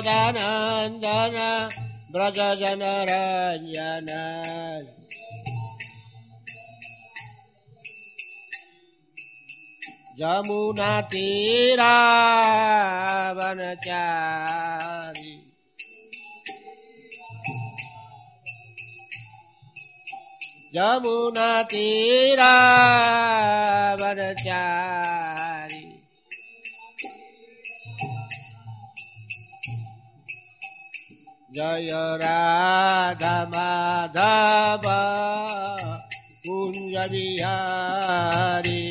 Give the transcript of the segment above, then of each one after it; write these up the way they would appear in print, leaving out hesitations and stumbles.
यशोदानन्दन व्रज जनरञ्जन यमुना तीरावनचारी यमुना तीरावनचारी जय राधा माधव कुंज बिहारी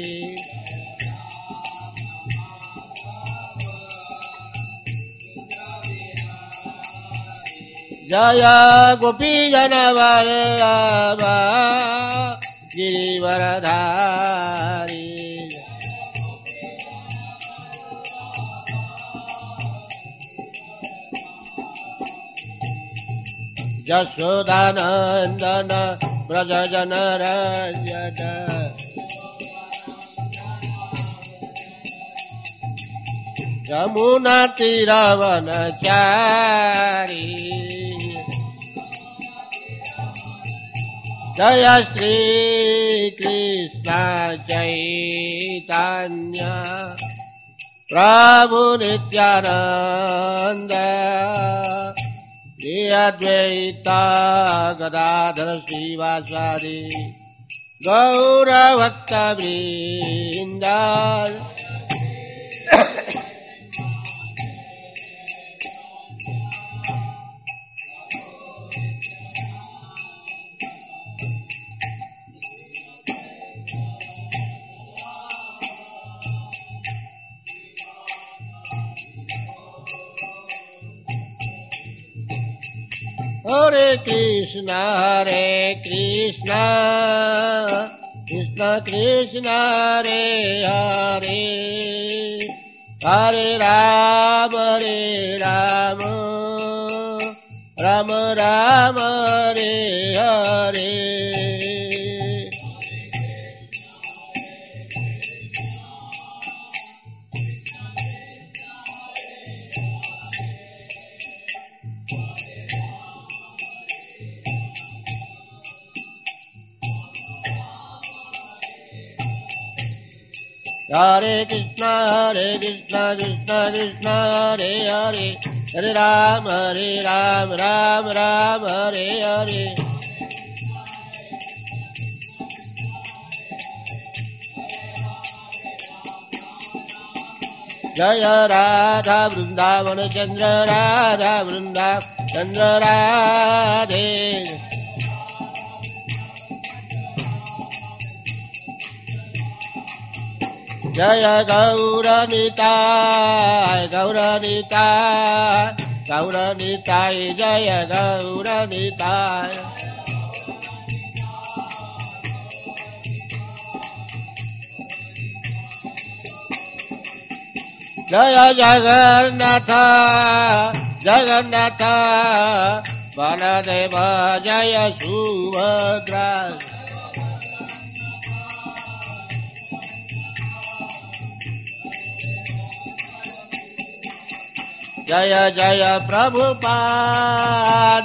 जय गोपी जन वल्लभ गिरिवरधारी यशोदानन्दन व्रज जनरञ्जन यमुना तीरावनचारी जय श्री कृष्ण चैतन्य प्रभु नित्यानंद श्री अद्वैत गदाधर श्रीवासादि गौरभक्त वृंद हरे कृष्ण कृष्ण कृष्ण हरे हरे हरे राम राम राम हरे हरे हरे कृष्ण कृष्ण कृष्ण हरे हरे हरे राम राम राम हरे हरे जय राधा वृंदावन चंद्र राधा चंद्र राधे जय गौरनिताय जय गौरनिताय जय जगन्नाथ बलदेव जय सुभद्रा जय जय प्रभुपाद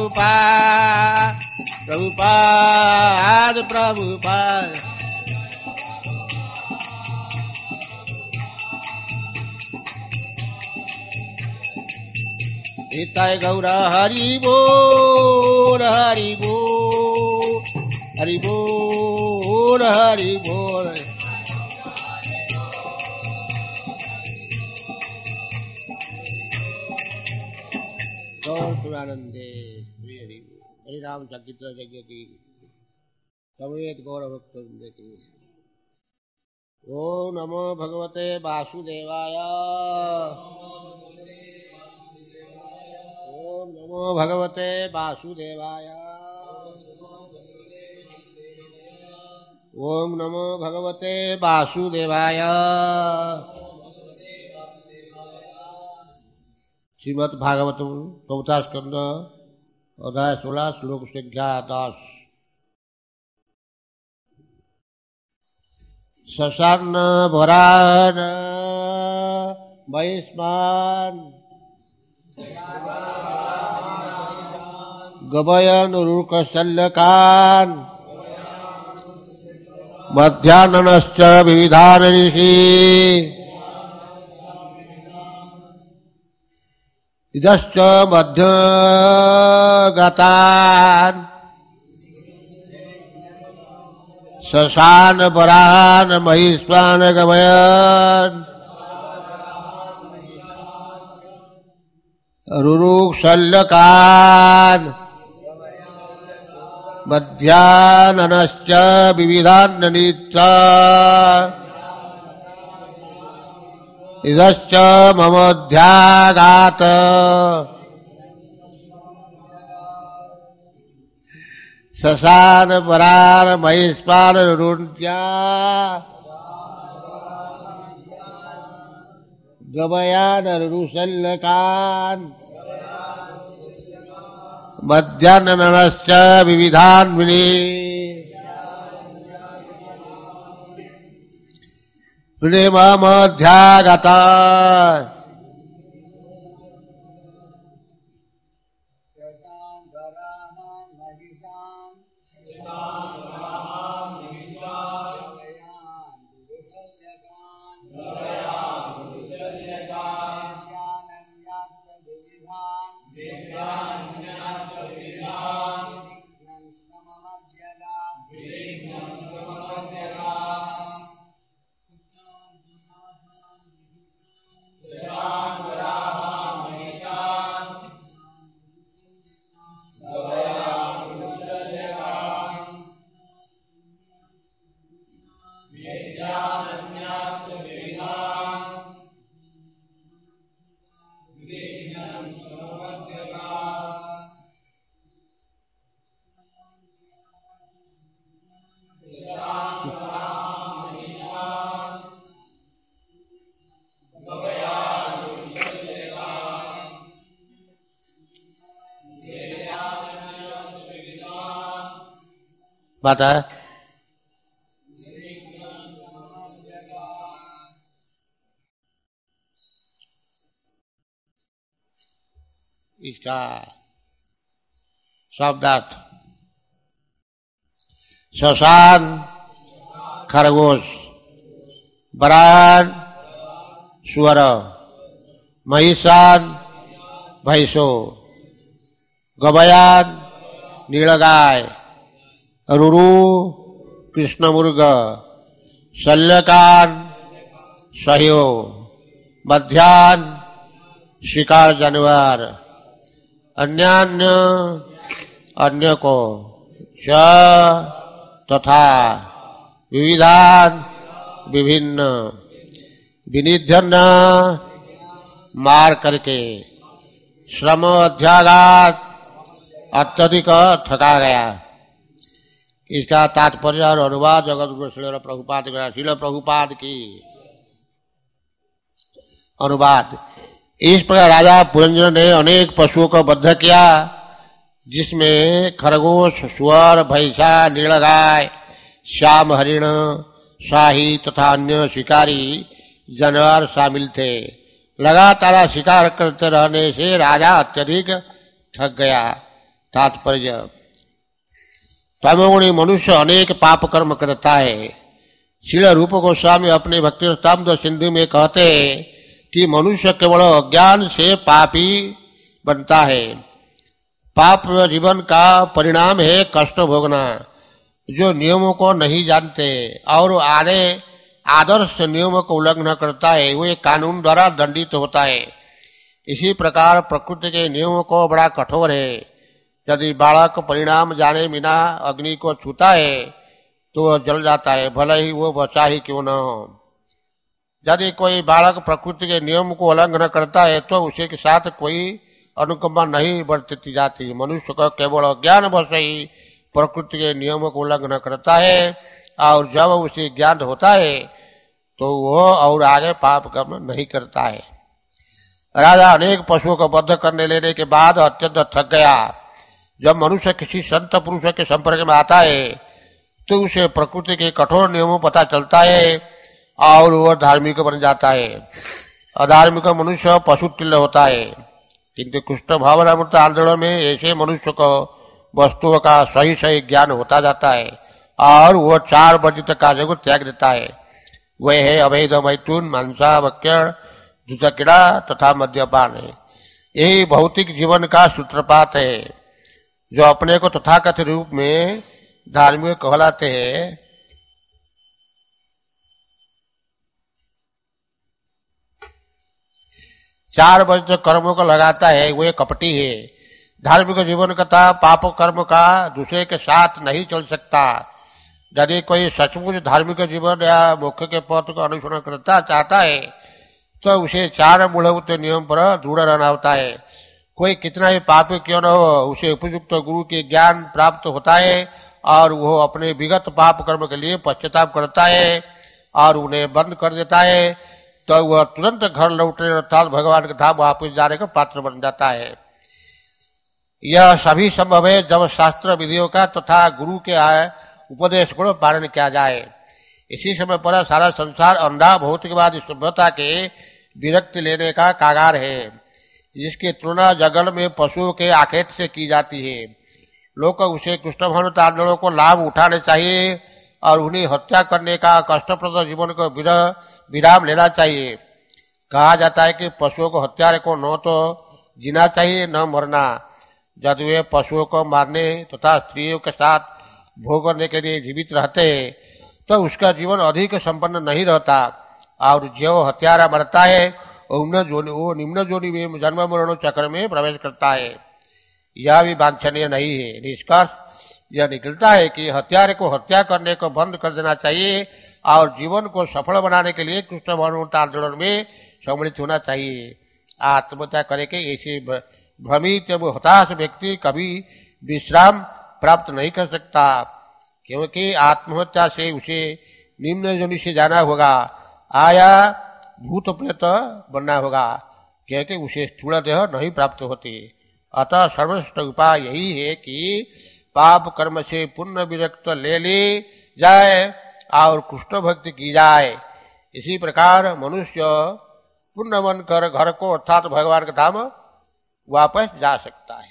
निताय गौर हरि बोल आनंदे हरि राम संकीर्तन यज्ञ की समेत गौर भक्त की। ओम नमो भगवते वासुदेवाय। ओम नमो भगवते वासुदेवाय। ओम नमो भगवते वासुदेवाय। श्रीमद् भागवतम चौथा स्कंद अध्याय 16 श्लोक संख्या 10। शशान वरान वैस्मान गवयन रुकशल्यकान् मध्याह्नश्च विविधान ऋषि इदश्च मध्यगतान् शशान वराहान महिष्वान गवयन् रुरुक्षल्यकान् मध्याह्नश्च विविधान्ननीच्च इदश्च ममोऽध्यागात शशान वरान महिष्वान रुरुण्या गवयान रुरुशल्यकान् मध्याह्नश्च विविधान्विनी ममोऽध्यागता बात है। इसका शब्दार्थ शशान खरगोश, बरान सुअर, महिषान भैंसो, गवयान नीलगाय, रुरु कृष्णमुर्ग, शल्यकान सह्यो, मध्याह्न शिकार जानवर, अन्यान्य अन्य को, च तथा विविधान विभिन्न, विनिध्यन मार करके, श्रम अध्याघात अत्यधिक थका गया। इसका तात्पर्य और अनुवाद जगत गुरु श्रील प्रभुपाद की अनुवाद। इस प्रकार राजा पुरंजन ने अनेक पशुओं को बद्ध किया, जिसमें खरगोश, सुअर, भैंसा, नीलगाय, श्याम हरिण, शाही तथा अन्य शिकारी जानवर शामिल थे। लगातार शिकार करते रहने से राजा अत्यधिक थक गया। तात्पर्य, तमोगुणी मनुष्य अनेक पाप कर्म करता है। श्रील रूप गोस्वामी अपने भक्तिरसामृत सिंधु में कहते हैं कि मनुष्य केवल अज्ञान से पापी बनता है। पाप जीवन का परिणाम है कष्ट भोगना। जो नियमों को नहीं जानते और आदर्श नियमों को उल्लंघन करता है, वो कानून द्वारा दंडित होता है। इसी प्रकार प्रकृति के नियमों को बड़ा कठोर है। यदि बालक परिणाम जाने बिना अग्नि को छूता है तो वह जल जाता है, भले ही वो बचा ही क्यों न हो। यदि कोई बालक प्रकृति के नियम को उल्लंघन करता है तो उसे के साथ कोई अनुकंपा नहीं बरती जाती। मनुष्य को केवल अज्ञान वश ही प्रकृति के नियमों को उल्लंघन करता है, और जब उसे ज्ञान होता है तो वह और आगे पाप कर्म नहीं करता है। राजा अनेक पशुओं को बद्ध करने लेने के बाद अत्यंत थक गया। जब मनुष्य किसी संत पुरुष के संपर्क में आता है तो उसे प्रकृति के कठोर नियमों पता चलता है और वह धार्मिक बन जाता है। अधार्मिक मनुष्य पशु तुल्य होता है। किंतु कृष्ण भावनामृत आंदोलन में ऐसे मनुष्य को वस्तुओं का सही सही ज्ञान होता जाता है और वो 4 वर्जित कार्य को त्याग देता है। वह है अवैध मैथुन, मांसा भक्षण, दुचक्रीड़ा तथा मद्यपान है। यही भौतिक जीवन का सूत्रपात है। जो अपने को तथाकथित रूप में धार्मिक कहलाते हैं, चार वर्जित कर्मों को लगाता है, वह कपटी है। धार्मिक जीवन का पाप कर्म का दूसरे के साथ नहीं चल सकता। यदि कोई सचमुच धार्मिक जीवन या मोक्ष के पथ को अनुसरण करता चाहता है तो उसे 4 मूलभूत नियम पर दृढ़ रहना होता है। कोई कितना ही पापी क्यों न हो, उसे उपयुक्त गुरु के ज्ञान प्राप्त होता है और वो अपने विगत पाप कर्म के लिए पश्चाताप करता है और उन्हें बंद कर देता है, तो वह तुरंत घर लौटने अर्थात भगवान के धाम वापस जाने का पात्र बन जाता है। यह सभी संभव है जब शास्त्र विधियों का तथा गुरु के उपदेश को पालन किया जाए। इसी समय पर सारा संसार अंधा भौतिकवादी सभ्यता के विरक्ति लेने का कागार है, जिसकी तुलना जंगल में पशुओं के आखेट से की जाती है। लोग उसे कृष्णभक्त आंदोलनों को लाभ उठाने चाहिए और उन्हें हत्या करने का कष्टप्रद जीवन को विराम लेना चाहिए। कहा जाता है कि पशुओं को हत्यारे को न तो जीना चाहिए न मरना। जब वे पशुओं को मारने तथा स्त्रियों के साथ भोग करने के लिए जीवित रहते तो उसका जीवन अधिक संपन्न नहीं रहता और जो हत्यारा मरता है वो निम्न जोनि में जन्म मरण चक्र में प्रवेश करता है। यह भी वांछनीय नहीं है। निष्कर्ष यह निकलता है कि हत्यारे को हत्या करने को बंद कर देना चाहिए और जीवन को सफल बनाने के लिए कृष्ण भक्त आंदोलन में सम्मिलित होना चाहिए। आत्महत्या करके ऐसे भ्रमित एवं हताश व्यक्ति कभी विश्राम प्राप्त नहीं कर सकता, क्योंकि आत्महत्या से उसे निम्न जोनि से जाना होगा, आया भूत प्रेत बनना होगा, क्योंकि उसे स्थूल देह नहीं प्राप्त होती। अतः सर्वश्रेष्ठ उपाय यही है कि पाप कर्म से पुण्य विरक्त ले ली जाए और कृष्ण भक्ति की जाए। इसी प्रकार मनुष्य पुण्य बनकर घर को अर्थात भगवान के धाम वापस जा सकता है।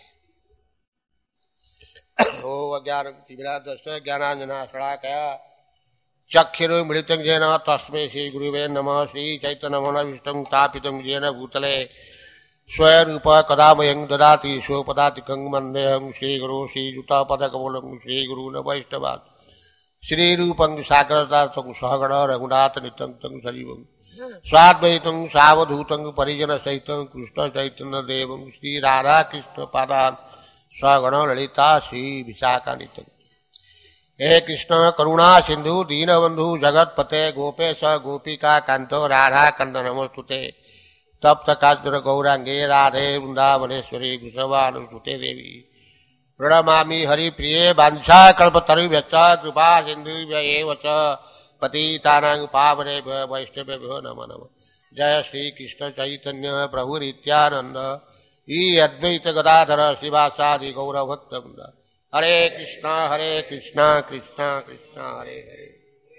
ओ ज्ञानांजनाशलाकया चक्षुरुमिलितं येन तस्मै श्री गुरुवे नमः। श्री चैतन्यमनोभीष्टं स्थापितं येन भूतले स्वयरूप कदामयं ददाति स्वपदातिकं वन्देऽहं श्रीगुरुं श्रीयुतापदकमलं श्रीगुरून् वैष्णवान्। श्रीरूपं साग्रतार्थं सहगण रघुनाथ नित्यं तं सजीवं स्वाद्वैतं सावधूतं परिजनसहितं कृष्ण चैतन्य देवं श्री राधा कृष्ण पादान् स्वगण ललिता श्री विशाखान्वितं। हे कृष्ण करुणा सिंधु दीनबंधु जगतपते गोपेश गोपिका कांतो राधा कंद नमोस्तुते। तप्त कांचन गौरांगे राधे वृंदावनेश्वरी वृषभानुसुते देवी। प्रणमामि हरिप्रिये वाञ्छा कल्पतरुभ्यश्च कृपा सिन्धुभ्यैव च पतितानां पावनेभ्यो वैष्णवेभ्यो नमो नमः। जय श्री कृष्ण चैतन्य प्रभु नित्यानंद ई अद्वैत गदाधर शिवासादि गौरभक्तवृंद। हरे कृष्णा कृष्णा कृष्णा हरे हरे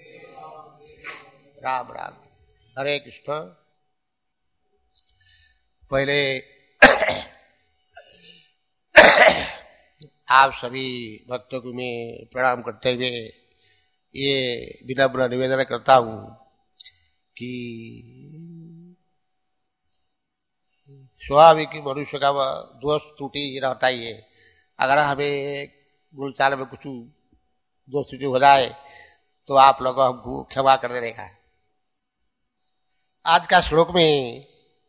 राम राम हरे कृष्ण। पहले आप सभी भक्तों को मैं प्रणाम करते हुए ये विनम्र निवेदन करता हूँ कि स्वाभाविक मनुष्य का दोष त्रुटि रहता ही है। अगर हमें बोलचाल में कुछ दोष त्रुटि हो जाए तो आप लोग हमको क्षमा कर देने का। आज का श्लोक में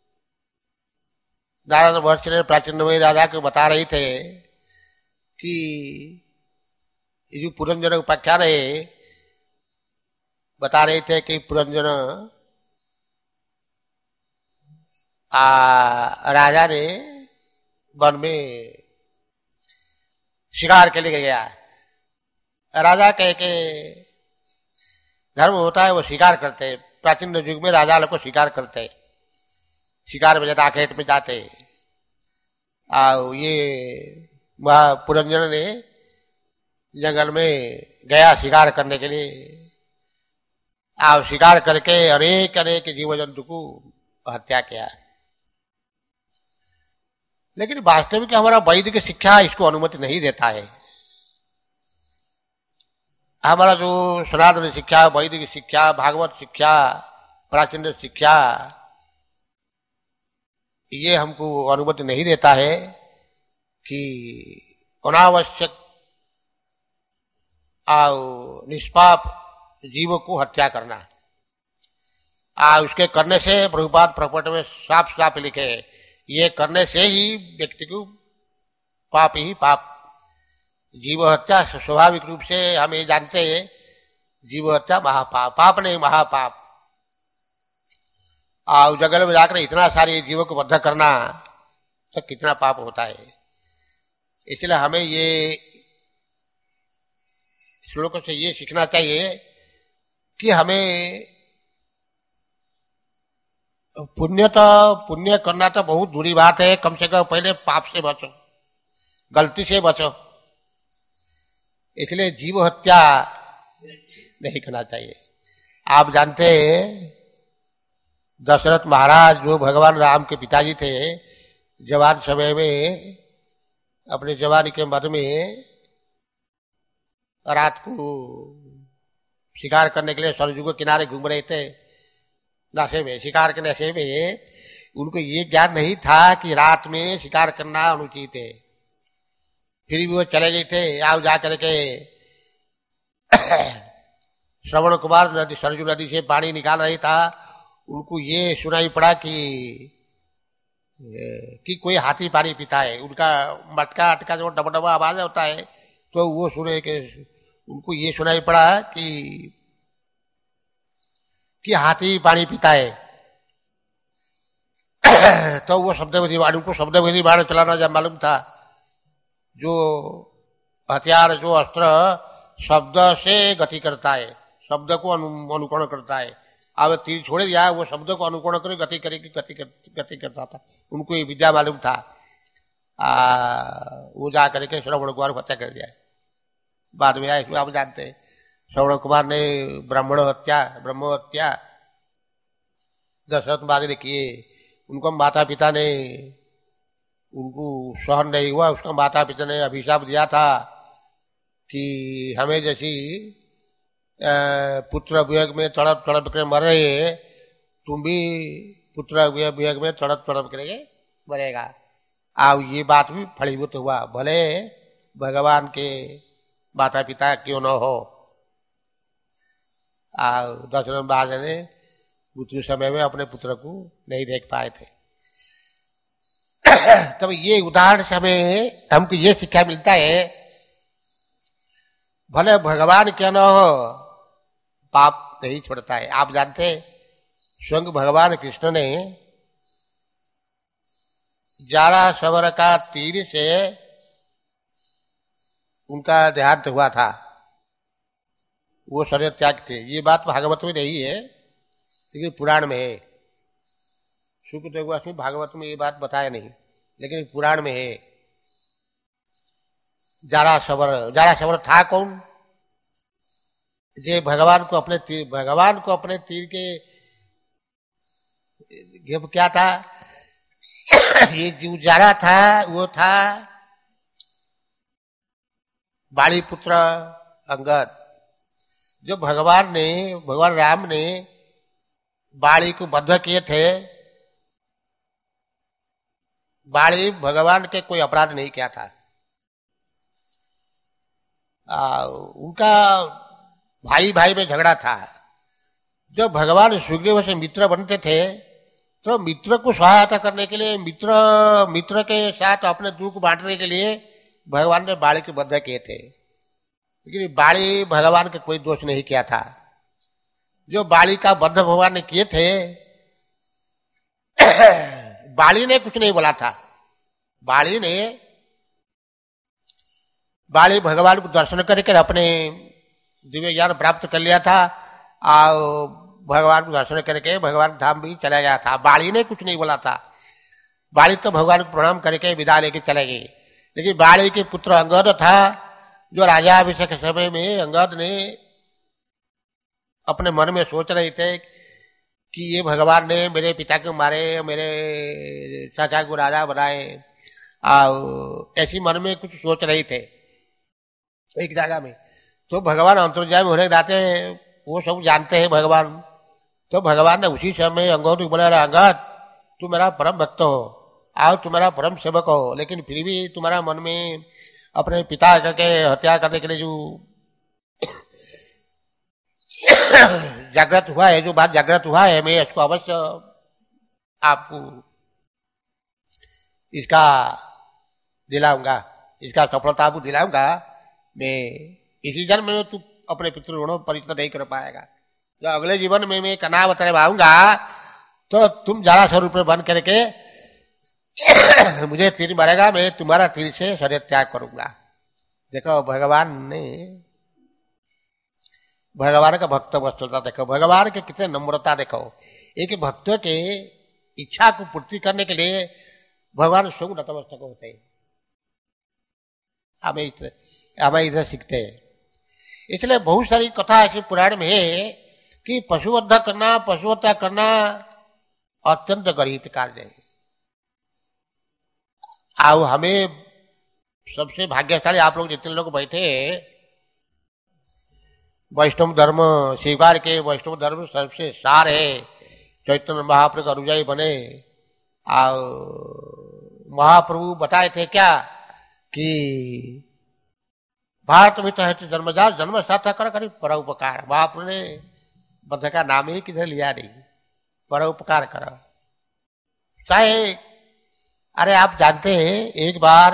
नारद महर्षि ने प्राचीनमयी राजा को बता रहे थे कि ये जो पुरंजन उपाख्यान है, बता रहे थे कि पुरंजन राजा ने वन में शिकार के लिए गया। राजा कह के धर्म होता है वो शिकार करते। प्राचीन युग में राजा लोग को शिकार करते, शिकार में जाते, आखेट में जाते। ये पुरंजन ने जंगल में गया शिकार करने के लिए। शिकार करके अनेक अनेक जीव जंतु को हत्या किया। लेकिन वास्तविक हमारा वैदिक शिक्षा इसको अनुमति नहीं देता है। हमारा जो सनातन शिक्षा, वैदिक शिक्षा, भागवत शिक्षा, प्राचीन शिक्षा, ये हमको अनुमति नहीं देता है कि अनावश्यक और निष्पाप जीवों को हत्या करना। उसके करने से प्रभुपाद प्रकट में साफ साफ लिखे, ये करने से ही व्यक्ति को पाप ही पाप। जीव हत्या स्वाभाविक रूप से हम ये जानते हैं, जीव हत्या महापाप, पाप नहीं महापाप। और जंगल में जाकर इतना सारे जीवों को बद्ध करना तो कितना पाप होता है। इसलिए हमें ये श्लोकों से ये सीखना चाहिए कि हमें पुण्य करना तो बहुत बुरी बात है, कम से कम पहले पाप से बचो, गलती से बचो। इसलिए जीव हत्या नहीं करना चाहिए। आप जानते हैं दशरथ महाराज जो भगवान राम के पिताजी थे, जवान समय में अपने जवानी के मद में रात को शिकार करने के लिए सरजू के किनारे घूम रहे थे, नशे में, शिकार के नशे में। उनको ये ज्ञान नहीं था कि रात में शिकार करना अनुचित है, फिर भी वो चले गए थे। आओ जा करके श्रवण कुमार नदी, सरजू नदी से पानी निकाल रही था, उनको ये सुनाई पड़ा कि कोई हाथी पानी पीता है। उनका मटका अटका जो डबा डबा आवाज होता है, तो वो सुने कि उनको ये सुनाई पड़ा कि हाथी पानी पीता है। तो वो शब्दविधि बाण, उनको शब्दविधि बाण चलाना जब मालूम था, जो हथियार, जो अस्त्र शब्द से गति करता है, शब्द को अनुकरण करता है। अब तीर छोड़ दिया, वो शब्द को अनुकरण कर गति करता था। उनको ये विद्या मालूम था। वो जा करके श्रवण कुमार को हत्या कर दिया। बाद में आए, आप जानते हैं श्रवण कुमार ने ब्रह्म हत्या दशरथ महाराज ने किए। उनको माता पिता ने, उनको सहन नहीं हुआ, उसका माता पिता ने अभिशाप दिया था कि हमें जैसी पुत्र वियोग में तड़प तड़प कर मर रहे, तुम भी पुत्र वियोग में तड़प तड़प करके मरेगा। अब ये बात भी फलीभूत हुआ, भले भगवान के माता पिता क्यों न हो। दशरथ महाराज ने मृत्यु समय में अपने पुत्र को नहीं देख पाए थे। तब ये उदाहरण से हमें हमको ये शिक्षा मिलता है, भले भगवान क्यों न हो, पाप नहीं छोड़ता है। आप जानते स्वयं भगवान कृष्ण ने जारासवर का तीर से उनका देहांत हुआ था, वो शरीर त्याग थे। ये बात भागवत में नहीं है, लेकिन पुराण में है। सुखदेव गोस्वामी भागवत में ये बात बताया नहीं, लेकिन पुराण में है। जारासवर था कौन? जे भगवान को अपने तीर के क्या था, ये जो जारा था वो था बाली पुत्र अंगद। जो भगवान राम ने बाली को बद्ध किए थे, बाली भगवान के कोई अपराध नहीं किया था। उनका भाई भाई में झगड़ा था। जब भगवान सुग्रीव से मित्र बनते थे, तो मित्र को सहायता करने के लिए, मित्र के साथ अपने दुख बांटने के लिए भगवान ने बाली को बद्ध किए थे। लेकिन बाली भगवान के कोई दोष नहीं किया था। जो बाली का बद्ध भगवान ने किए थे, बाली ने कुछ नहीं बोला था। बाली भगवान को दर्शन करके अपने दिव्य ज्ञान प्राप्त कर लिया था, और भगवान को दर्शन करके भगवान धाम भी चला गया था। बाली ने कुछ नहीं बोला था। बाली तो भगवान को प्रणाम करके विदा लेके चले गए। लेकिन बाली के पुत्र अंगद था, जो राजाभिषेक के समय में अंगद ने अपने मन में सोच रहे थे कि ये भगवान ने मेरे पिता को मारे, मेरे चाचा को राजा बनाए, और ऐसी मन में कुछ सोच रहे थे एक जगह में। तो भगवान अंतर्यामी होने के नाते वो सब जानते हैं भगवान। तो भगवान ने उसी समय अंगद को बोला, अंगद तू मेरा परम भक्त हो, आओ तू मेरा परम सेवक हो, लेकिन फिर भी तुम्हारा मन में अपने पिता करके हत्या करने के लिए जो जागृत हुआ है, जो बात जागृत हुआ है, मैं इसको अवश्य आपको इसका दिलाऊंगा, इसका सफलता आपको दिलाऊंगा। मैं इसी जन्म में तू अपने पितृऋणों परिचय नहीं कर पाएगा, जो अगले जीवन में मैं कनावत आऊंगा तो तुम जरा स्वरूप में बन करके मुझे तीर मारेगा, मैं तुम्हारा तीर से शरीर त्याग करूंगा। देखो भगवान ने, भगवान का भक्त वस्तुता देखो, भगवान के कितने नम्रता देखो। एक भक्त के इच्छा को पूर्ति करने के लिए भगवान स्वयं नतमस्तक होते हैं। हमें इधर सीखते हैं। इसलिए बहुत सारी कथा ऐसी पुराण में है कि पशुवध करना, पशुवत्या करना अत्यंत गरीब कार्य है। आओ हमें सबसे भाग्यशाली आप लोग जितने लोग बैठे वैष्णव धर्म स्वीकार के, वैष्णव धर्म सबसे सार है। चैतन्य महाप्रभु का अनुयायी बने। महाप्रभु बताए थे क्या कि भारत में तो है जन्मजात जन्म साथा कर करी परोपकार। महाप्रभु ने बद्ध का नाम ही किधर लिया नहीं, परोपकार करो। चाहे अरे आप जानते हैं एक बार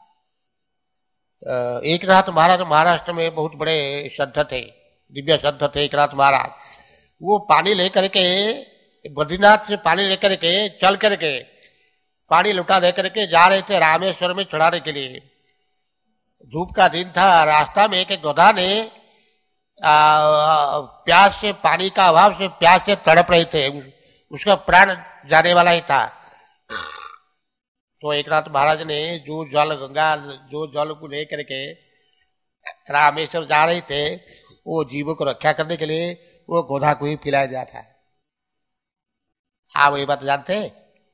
एकनाथ महाराज महाराष्ट्र में बहुत बड़े संत थे, दिव्य संत थे एकनाथ महाराज। वो पानी लेकर के बद्रीनाथ से पानी लेकर के चल करके पानी लुटा लेकर के जा रहे थे रामेश्वर में चढ़ाने के लिए। धूप का दिन था, रास्ता में एक गधा ने प्यास से, पानी का अभाव से प्यास से तड़प रहे थे, उसका प्राण जाने वाला ही था। तो एकनाथ महाराज ने जो जल गंगा, जो जल को लेकर के रामेश्वर जा रहे थे, वो जीवों को रक्षा करने के लिए वो गधा को ही पिलाया दिया था। आप ये बात जानते हैं?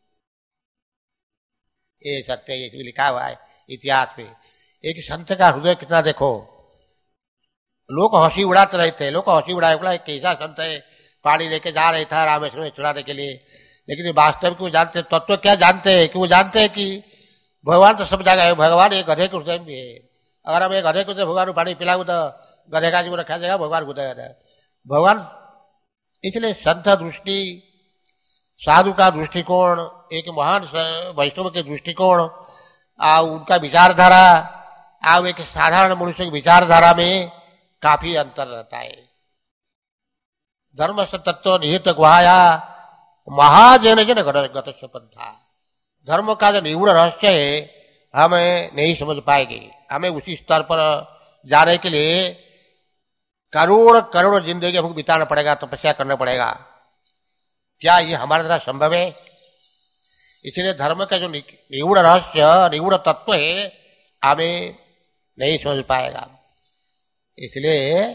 ये सत्य, ये लिखा हुआ है इतिहास में। एक संत का हृदय कितना देखो। लोग हंसी उड़ाते रहे थे, लोग हंसी उड़ाए, बोला कैसा संत है, पानी लेके जा रहे था रामेश्वर में चढ़ाने के लिए। लेकिन वास्तव को जानते, तत्व क्या जानते हैं कि वो जानते हैं कि भगवान तो सब जगह है। भगवान एक गधे के हृदय में है। अगर हम एक गधे को भगवान को पानी पिलाऊ तो गधे का जीवन रखा जाएगा, भगवान को भगवान। इसलिए संत दृष्टि, साधु का दृष्टिकोण, एक महान वैष्णव के दृष्टिकोण, उनका विचारधारा, एक साधारण मनुष्य की विचारधारा में काफी अंतर रहता है। धर्म से तत्व निहित गुहाया महाजन जन गत पंथा। धर्म का जो निगूढ़ रहस्य है हमें नहीं समझ पाएंगे। हमें उसी स्तर पर जाने के लिए करोड़ करोड़ जिंदगी हमको बिताना पड़ेगा, तपस्या करना पड़ेगा। क्या ये हमारे द्वारा संभव है? इसलिए धर्म का जो निगूढ़ रहस्य, निगूढ़ तत्व है, हमें नहीं समझ पाएगा। इसलिए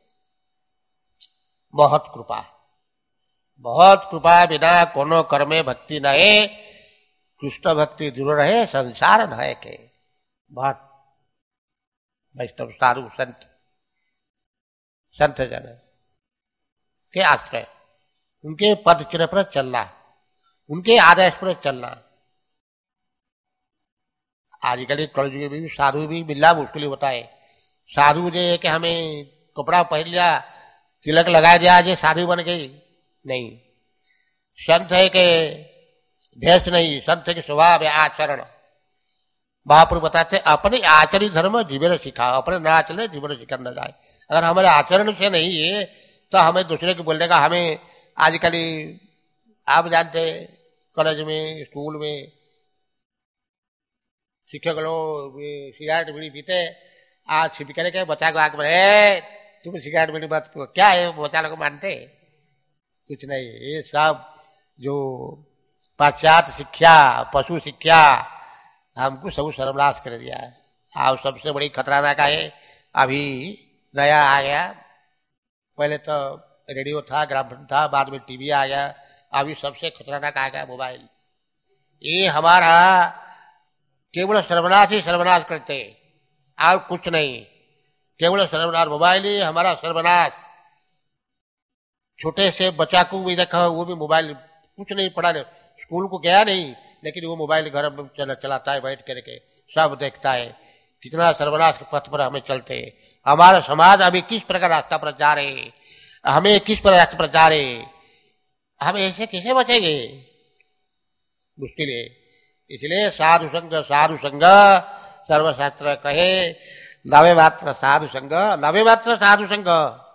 बहुत कृपा, बहुत कृपा बिना कोनो कर्मे भक्ति नहे, कृष्ण भक्ति दूर रहे संसार न है के। बहुत वैष्णव साधु संत, संत जन के आश्रय, उनके पद चिन्ह पर चलना, उनके आदेश पर चलना। आजकल कलयुग में भी साधु भी मिलना मुश्किल होता है। साधु जो है कि हमें कपड़ा पहन लिया, तिलक लगा दिया, आज साधु बन गई, नहीं। संत है कि भेष नहीं, संत है कि स्वभाव है, आचरण। महाप्रभु बताते अपने आचरित धर्म जीवन सिखा, अपने न आचरण जीवन सिखा न जाए। अगर हमारे आचरण से नहीं है तो हमें दूसरे को बोलने का, हमें आजकल आप जानते कॉलेज में, स्कूल में शिक्षक लोग सिगरेट बीड़ी पीते, आज छिप करके बच्चा को आके बोले तुम सिगरेट बीड़ी मत पीओ। क्या है बच्चा लोग मानते? कुछ नहीं। ये सब जो पाश्चात्य शिक्षा, पशु शिक्षा, हमको सब सर्वनाश कर दिया है। और सबसे बड़ी खतरनाक है, अभी नया आ गया। पहले तो रेडियो था, ग्रामफोन था, बाद में टीवी आ गया, अभी सबसे खतरनाक आ गया मोबाइल। ये हमारा केवल सर्वनाश ही सर्वनाश करते और कुछ नहीं। केवल सर्वनाश, मोबाइल ही हमारा सर्वनाश। छोटे से बच्चा को भी देखा, वो भी मोबाइल, कुछ नहीं पढ़ा, स्कूल को गया नहीं, लेकिन वो मोबाइल घर में चलाता है बैठ करके, सब देखता है। कितना सर्वनाश के पथ पर हमें चलते हैं। हमारा समाज अभी किस प्रकार रास्ता पर जा रहे, हमें किस प्रकार रास्ते पर जा रहे, हम ऐसे कैसे बचेंगे? मुश्किल है। इसलिए साधु संग सर्वशास्त्र कहे, नवे मात्र साधु संग, नवे मात्र साधु संग।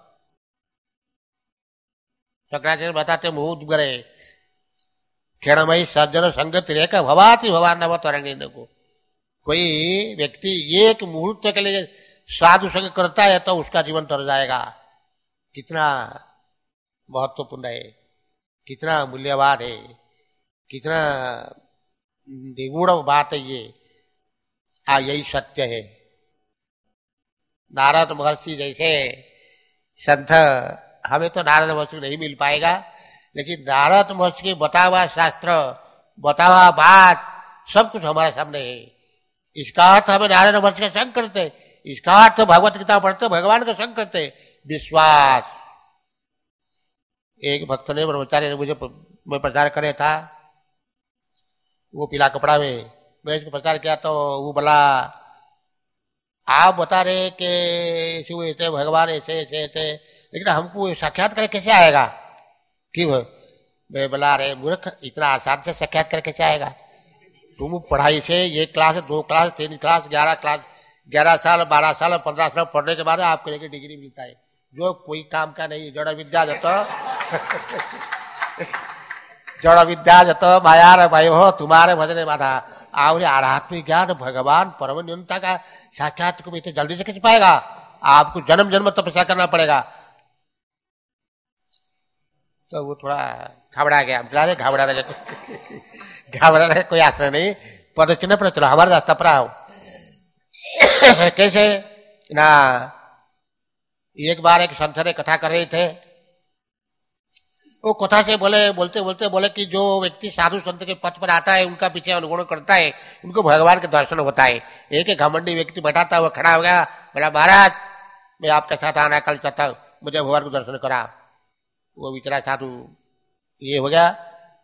शंकराचार्य बताते मुहूर्त करे क्षणमयी सज्जन संग तिरेक भवाति भवान नव तरंगिन को। कोई व्यक्ति एक मुहूर्त के लिए साधु संग करता है तो उसका जीवन तर जाएगा। कितना महत्वपूर्ण है, कितना मूल्यवान है, कितना निगूढ़ बात है ये। यही सत्य है। नारद महर्षि जैसे संत, हमें तो नारद महर्षि नहीं मिल पाएगा, लेकिन नारद महर्षि के बता हुआ शास्त्र, बता हुआ बात सब कुछ हमारे सामने है। इसका अर्थ हमें नारद महर्षि का संग करते, इसका अर्थ भगवत गीता पढ़ते भगवान का संग करते। विश्वास। एक भक्त ने, ब्रह्मचारी ने मुझे मैं प्रचार करे था, वो पीला कपड़ा में मैं इसको प्रचार किया तो वो बोला आप बता रहे कि शिव ऐसे, भगवान ऐसे ऐसे ऐसे, लेकिन हमको साक्षात्कार कैसे आएगा? क्यों? मैं बोला अरे मूर्ख, इतना आसान से साक्षात्कार कैसे आएगा? तुम पढ़ाई से 1 क्लास 2 क्लास 3 क्लास 11 क्लास 11 साल 12 साल 15 साल पढ़ने के बाद आपको एक डिग्री मिलता है, जो कोई काम का नहीं। जड़ विद्या जड़ विद्या जत मायार भय हो तुम्हारे भजने बाधा। और आध्यात्मिक ज्ञान भगवान परम नियंता का साक्षात को भी जल्दी से कैसे पाएगा? आपको जन्म जन्म तपस्या करना पड़ेगा। तो वो थोड़ा घबरा गया, घबरा रहे कोई आश्रय नहीं, पद चिन्ह पर चलो, हमारे रास्ता पर आओ। कैसे ना, एक बार एक संत ने कथा कर रहे थे, वो कथा से बोलते बोले कि जो व्यक्ति साधु संत के पथ पर आता है, उनका पीछे अनुगुण करता है, उनको भगवान के दर्शन होता है। एक घमंडी व्यक्ति बैठा था, वो खड़ा हो गया, बोला महाराज मैं आपके साथ आना कल चाहता हूं, मुझे भगवान को दर्शन करा। वो बेचारा साधु ये हो गया,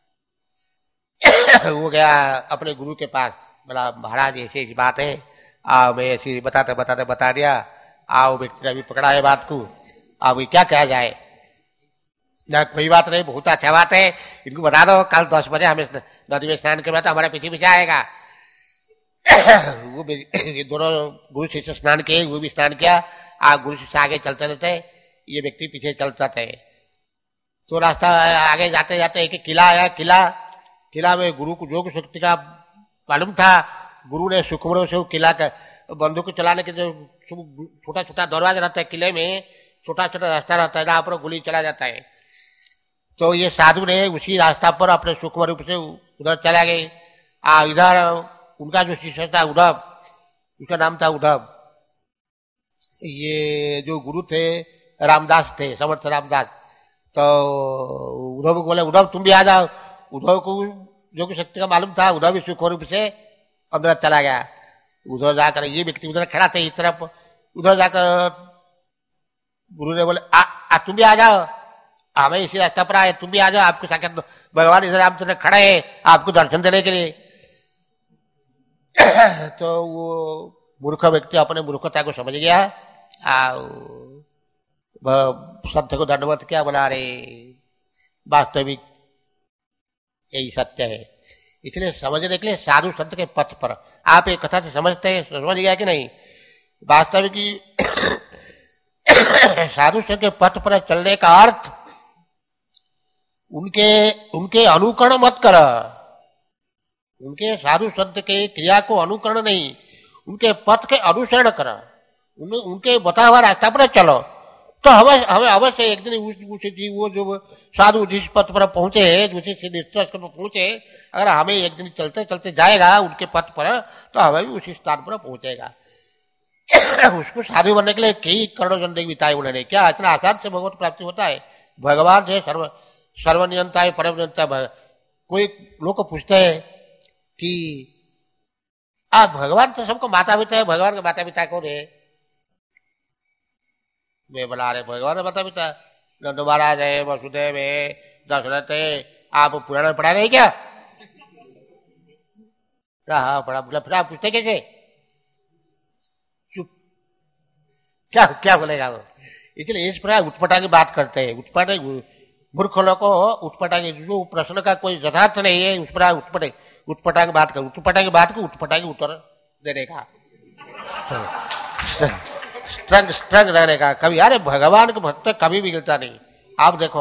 वो गया अपने गुरु के पास, बोला महाराज ऐसी बात है, मैं ऐसी बताते बता दिया। व्यक्ति ने अभी पकड़ा है बात को, अब क्या कहा जाए? ना कोई बात नहीं, बहुत अच्छा बात है, इनको बता दो कल 10 बजे हमें नदी में स्नान करना, तो हमारे पीछे आएगा। वो दोनों गुरु शिष्य स्नान किए, वो भी स्नान किया। गुरु शिष्य आगे चलते रहते, ये व्यक्ति पीछे चलता थे। तो रास्ता आगे जाते जाते एक किला आया। किला में गुरु को योग शक्ति का मालूम था। गुरु ने सुकुमरों से किला का बंदूक चलाने के जो छोटा छोटा दरवाजा रहता है किले में, छोटा छोटा रास्ता रहता है, जहाँ पर गोली चला जाता है। तो ये साधु ने उसी रास्ता पर अपने सूक्ष्म रूप से उधर चला गए। इधर उनका जो शिष्य था उद्धव, उसका नाम था उद्धव। ये जो गुरु थे रामदास थे, समर्थ रामदास। तो उद्धव को बोले उद्धव तुम भी आ जाओ। उद्धव को जो शक्ति का मालूम था, उद्धव भी सूक्ष्म रूप से अंदर चला गया। उधर जाकर ये व्यक्ति उधर खड़ा थे इस तरफ, उधर जाकर गुरु ने बोले तुम भी आ जाओ, हमें इसी रास्ता पर आए, तुम भी आ जाओ, आपको साक्षात भगवान इधर रामचंद्र खड़े है आपको दर्शन देने के लिए। तो वो मूर्ख व्यक्ति अपने मूर्खता को समझ गया, संत को दंडवत किया, बोला रे वास्तविक यही सत्य है। इसलिए समझने के लिए साधु संत के पथ पर आप एक कथा से समझते हैं, समझ गया कि नहीं? वास्तविक साधु संत के पथ पर चलने का अर्थ उनके अनुकरण मत कर, उनके साधु संत के क्रिया को अनुकरण नहीं, उनके पथ के अनुसरण कर, उनके बता हुआ रास्ता पर चलो। तो हमें अवश्य एक दिन वो जो साधु जिस पथ पर पहुंचे, जिस निष्कर्ष पर पहुंचे, अगर हमें एक दिन चलते चलते जाएगा उनके पथ पर, तो हमें भी उसी स्थान पर पहुंचेगा। उसको साधु बनने के लिए कई करोड़ों जिंदगी बिताई उन्होंने। क्या इतना आसान से भगवत प्राप्ति होता है? भगवान जो सर्वनियंता है, परम नियंता। कोई लोग पूछते हैं कि भगवान तो सबको माता पिता है, भगवान के माता पिता कौन है? वे बुला रहे भगवान माता पिता, नंद महाराज है, वसुदेव है, दशरथ है, आप पुराण पढ़ा रहे क्या? हाँ पढ़ा। बोला फिर आप पूछते कैसे? चुप। क्या क्या बोलेगा वो? इसलिए इस प्रकार उठपटा की बात करते हैं। उठपटा मूर्ख लोग को उठपटा की, जो प्रश्न का कोई यथार्थ नहीं है उस पर उठपटा की बात कर, उठपटा की बात को उठपटा की उत्तर देने का, स्ट्रंग रहने का। कभी अरे भगवान के भक्त कभी बिगड़ता नहीं। आप देखो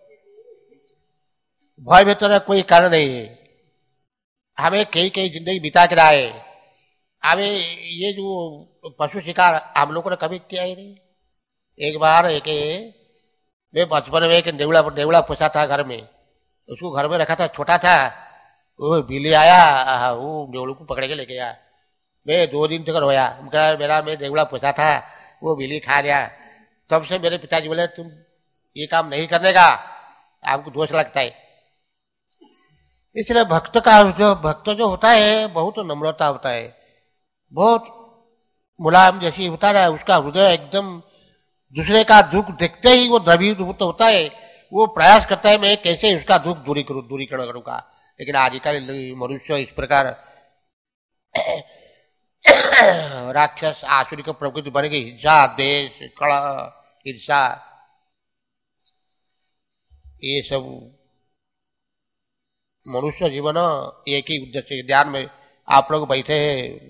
भय भीतर कोई कारण नहीं है। हमें कई जिंदगी बिता के रहा है। हमें ये जो पशु शिकार हम लोगों ने कभी किया ही नहीं। एक बार मैं बचपन में एक नेवला पोसा था घर में, उसको घर में रखा था, छोटा था। वो बिल्ली आया, वो नेवड़ू को पकड़ के लेके गया। मैं 2 दिन तक रोया। मेरा मैं नेवला पोसा था, वो बिल्ली खा गया। तब से मेरे पिताजी बोले तुम ये काम नहीं करने का, आपको दोष लगता है। इसलिए भक्त जो होता है बहुत नम्रता होता है, बहुत मुलायम जैसी होता है। उसका हृदय एकदम दूसरे का दुख देखते ही वो द्रवीभूत होता है। वो प्रयास करता है मैं कैसे उसका दुख दूरीकरण करूंगा। लेकिन आजकल मनुष्य इस प्रकार राक्षस आसुरिक प्रकृति बन गई। हिंसा, द्वेष, कलह, ईर्षा, ये सब मनुष्य जीवन एक ही उद्देश्य। ध्यान में आप लोग बैठे हैं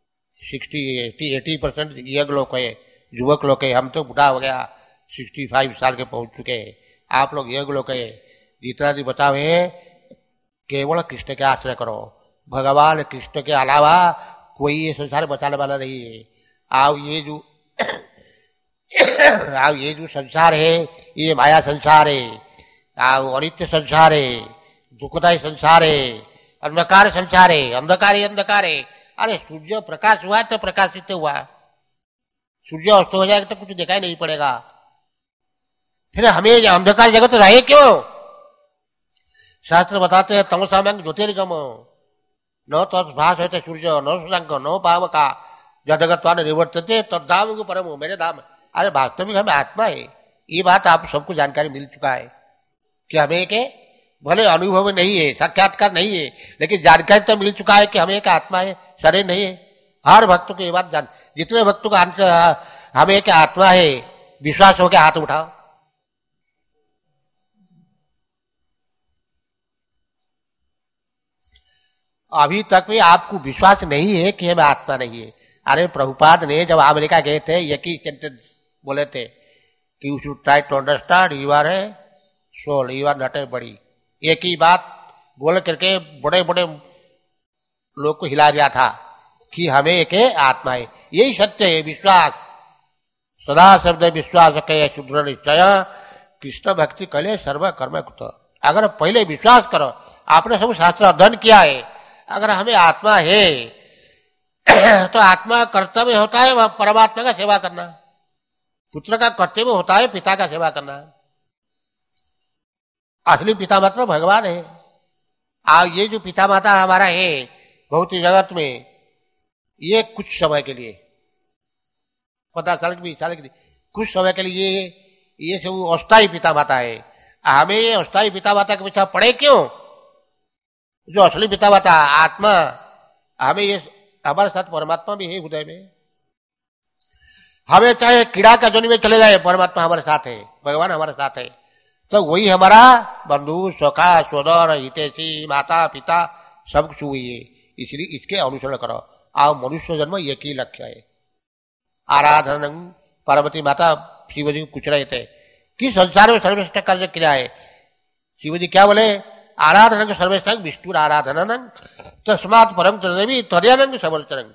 60-80% यंग लोग है, युवक लोग है। हम तो बुढ़ा हो गया, 65 साल के पहुंच चुके हैं। आप लोग यंग लोग है। जितना भी बचाव है केवल कृष्ण के आश्रय करो। भगवान कृष्ण के अलावा कोई ये संसार बचाने वाला नहीं है। आप ये जो संसार है ये माया संसार है, अनित्य संसार है, दुखदायी संसार है, अंधकार संसार है। अंधकार ही अंधकार है। अरे सूर्य प्रकाश हुआ तो प्रकाशित हुआ, सूर्य अस्त हो जाएगा तो कुछ दिखाई नहीं पड़ेगा। फिर हमें अंधकार जगत रहे क्यों? शास्त्र बताते हैं तमसाम्यं ज्योतिर्गम न तस्भास होते सूर्य न सुशंक न पावका जगत्वान निवर्तते तद्धाम को परम, मेरे धाम। अरे वास्तविक हमें आत्मा है। ये बात आप सबको जानकारी मिल चुका है कि हमें के भले अनुभव नहीं है, साक्षात्कार नहीं है, लेकिन जानकारी तो मिल चुका है कि हमें एक आत्मा है, शरीर नहीं है। हर भक्त को ये बात जान, जितने भक्तों का हमें एक आत्मा है विश्वास हो गया हाथ उठाओ। अभी तक भी आपको विश्वास नहीं है कि हमें आत्मा नहीं है। अरे प्रभुपाद ने जब अमेरिका गए थे एक ही सेंटेंस बोले थे कि you should try to understand you are a soul, you are not a body. एक ही बात बोल करके बड़े बड़े लोग को हिला दिया था कि हमें एक आत्मा है। यही सत्य है। विश्वास सदा शब्द विश्वास के शुद्र निश्चय कृष्ण भक्ति कले सर्व कर्म कृत। अगर पहले विश्वास करो, आपने सब शास्त्र अध्ययन किया है, अगर हमें आत्मा है तो आत्मा कर्तव्य होता है वह परमात्मा का सेवा करना, पुत्र का कर्तव्य होता है पिता का सेवा करना। असली पिता माता भगवान है। ये जो पिता माता हमारा है भौतिक जगत में, ये कुछ समय के लिए 50 साल की 20 साल के लिए कुछ समय के लिए ये सब अस्थायी पिता माता है। हमें ये अस्थायी पिता माता के पीछे पड़े क्यों? जो असली पिता माता आत्मा, हमें ये हमारे साथ परमात्मा भी है हृदय में। हमें चाहे कीड़ा का जन्म में चले जाए, परमात्मा हमारे साथ है, भगवान हमारे साथ है। तो वही हमारा बंधु सखा सोदर हितैषी माता पिता सब कुछ हुई है। इसलिए इसके अनुसरण करो। आओ मनुष्य जन्म एक ही लक्ष्य है। आराधन पार्वती माता शिव जी को पूछ रहे थे कि संसार में सर्वश्रेष्ठ कार्य क्या है। शिव जी क्या बोले? आराधन सर्वश्रेष्ठ विष्णु आराधन तस्मात् परम तदेवी तदयानंद समर्चन।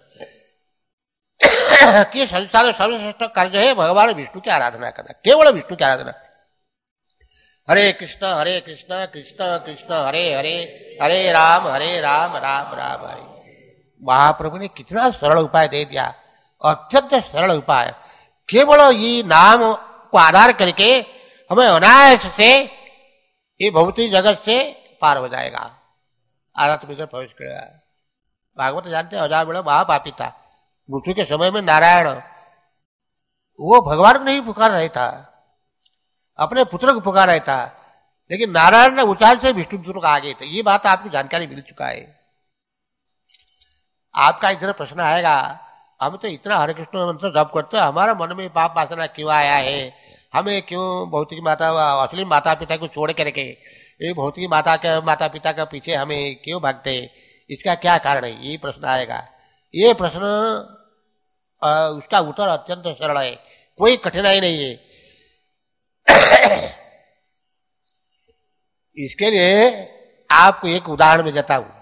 कि संसार में सर्वश्रेष्ठ कार्य है भगवान विष्णु की आराधना करना, केवल विष्णु की आराधना। हरे कृष्ण कृष्ण कृष्ण हरे हरे, हरे राम राम राम हरे। महाप्रभु ने कितना सरल उपाय दे दिया, अत्यंत सरल उपाय। केवल ये नाम को आधार करके हमें अनायास से ये भौतिक जगत से पार हो जाएगा, आध्यात्म में प्रवेश करेगा। भागवत जानते हैं, हजार बेड़ा महापापी था। मृत्यु के समय में नारायण वो भगवान को नहीं पुकार रहा था, अपने पुत्र को पुकार रहा था, लेकिन नारायण ने उचार से विष्णु पुत्र को आ गए थे। ये बात आपको जानकारी मिल चुका है। आपका इधर प्रश्न आएगा, हम तो इतना हरे कृष्ण मंत्र जप करते हैं, हमारा मन में पाप वासना क्यों आया है, हमें क्यों भौतिक माता असली माता पिता को छोड़ करके ये भौतिक माता पिता के पीछे हमें क्यों भागते, इसका क्या कारण है, ये प्रश्न आएगा। ये प्रश्न उसका उत्तर अत्यंत सरल है, कोई कठिनाई नहीं है। इसके लिए आपको एक उदाहरण में देता हूं।